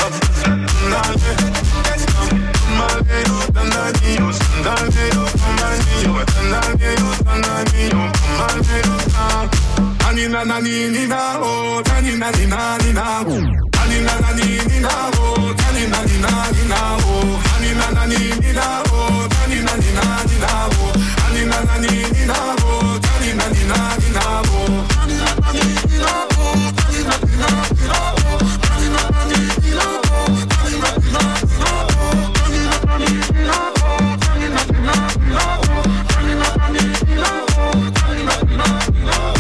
Anina nani nina oh, anina nina nina oh, anina nani nina oh, anina nina nina oh, anina nani nina oh, anina nina nina oh, anina nani nina oh, anina nina nina oh, anina nani nina oh, anina nina nina oh, anina nani nina oh, anina nina nina oh, anina nani nina oh, anina nina nina oh, anina nani nina oh, anina nina nina oh.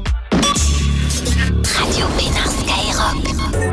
Radio Pénard Skyrock.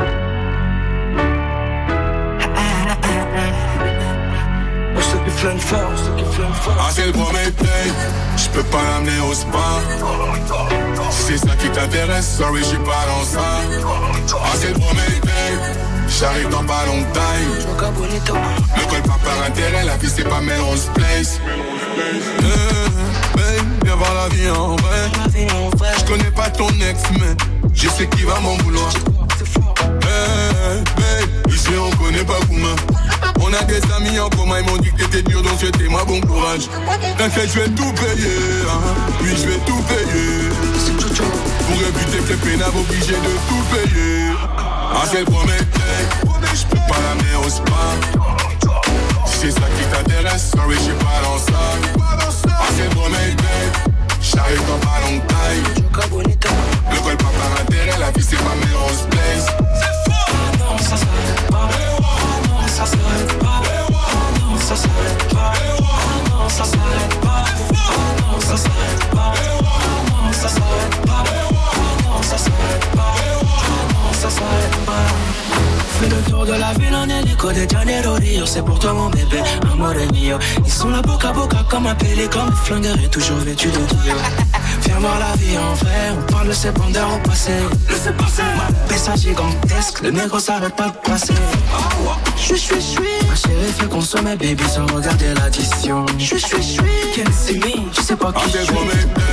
Ah c'est le premier date, je peux pas l'amener au spa. Si c'est ça qui t'intéresse, sorry j'suis pas dans ça. Ah c'est le premier date, j'arrive dans pas longtemps. Ne colle pas par intérêt, la vie c'est pas Melrose Place. Hey, babe, viens voir la vie en vrai. J'connais pas ton ex mais je sais qui va m'en vouloir. Hey, babe, ici on connaît pas Gouma. On a des amis en commun, ils m'ont dit que t'étais dur, donc c'était moi bon courage. T'inquiète, je vais tout payer, hein. Oui, je vais tout payer. Pour éviter que les pénables obligés de tout payer. Ah, c'est le premier date, je peux pas l'amener au spa. Si c'est ça qui t'intéresse, sorry, j'suis pas dans ça. Ah, c'est le premier date, j'arrive dans pas longtemps. Ne colle pas par intérêt, la vie c'est pas Melrose Place. C'est faux! Ah non, ça s'arrête pas. Ah non, ça s'arrête pas. Ah non, ça s'arrête pas. Ah non, ça s'arrête pas. Ah non, ça s'arrête pas. Ah non, ça s'arrête pas. Ah non, ça s'arrête pas. Ah non, ça s'arrête pas. Fais le tour de la ville en hélico de Janeiro Rio. C'est pour toi mon bébé, amore mio. Ils sont là boca à boca comme un pélican. Mes flingueurs et toujours vêtus de Dio. Viens voir la vie en vrai, on parle de ses bandeurs au passé. Laissez passer. Ma pessa gigantesque, le négro s'arrête pas de passer. J'suis, j'suis, j'suis. Ma chérie fait consommer baby sans regarder l'addition. J'suis, j'suis, j'suis. Can't see me, je sais pas qui je suis.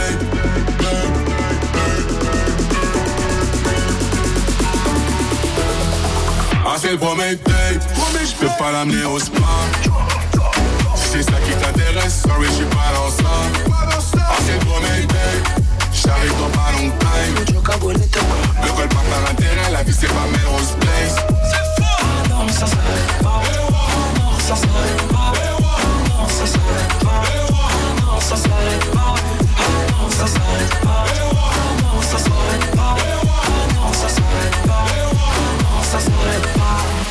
Ah c'est le premier date, je peux pas l'amener au spa. Si c'est ça qui t'intéresse, sorry j'suis pas dans ça. Ah c'est le premier date, j'arrive dans pas longtemps. Ne colle pas par intérêt, la vie c'est pas Melrose Place. C'est faux! Ah non ça s'arrête pas. Ah non ça s'arrête pas. Ah non ça s'arrête pas. Ah non ça s'arrête pas. Ah non ça s'arrête pas. Ah non ça s'arrête pas. Ah non ça s'arrête pas. Ah non ça s'arrête pas.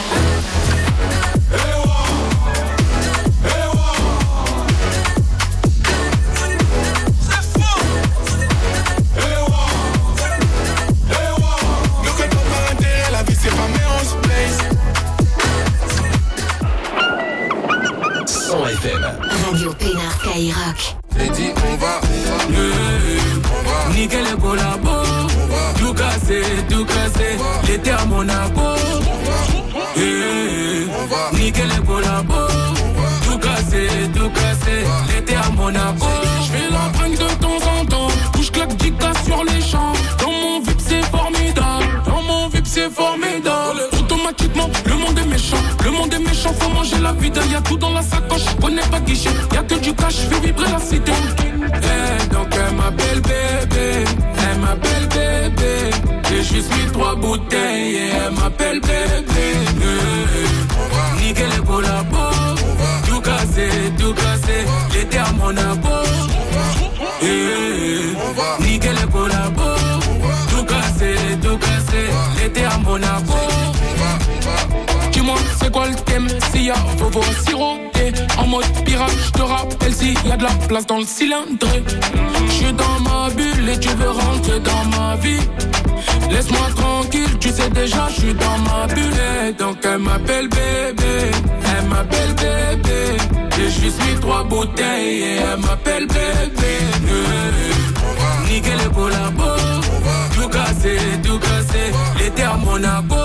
Radio Pénard Skyrock. J'ai dit on va, on va, nickel et collabo, tout cassé, tout cassé, l'été à Monaco. Nickel et collabo, tout cassé, tout cassé, l'été à Monaco. J'fais la prank de temps en temps, où j'claque dix K sur les champs. Dans mon V I P c'est formidable, dans mon V I P c'est formidable. Automatiquement, le monde est méchant, le monde est méchant, faut manger la vida. Y'a tout dans la sacoche, connais pas guichet, y'a que du cash, fais vibrer la cité. Hey, donc elle m'appelle bébé, elle m'appelle bébé. J'ai juste mis trois bouteilles et elle m'appelle bébé. Hey, nickel et collabo, tout cassé, tout cassé, l'été à Monaco. Hey, nickel et collabo, tout cassé, tout cassé, l'été à Monaco. Dis-moi c'est quoi le thème, s'il y a Vovo siroté en mode pirate, je te rappelle si dit y'a de la place dans le cylindré. J'suis dans ma bulle et tu veux rentrer dans ma vie. Laisse-moi tranquille, tu sais déjà j'suis dans ma bulle. Donc elle m'appelle bébé, elle m'appelle bébé. Et j'lui suis trois bouteilles et elle m'appelle bébé. Nickel et collabo, tout cassé, tout cassé. L'été à Monaco,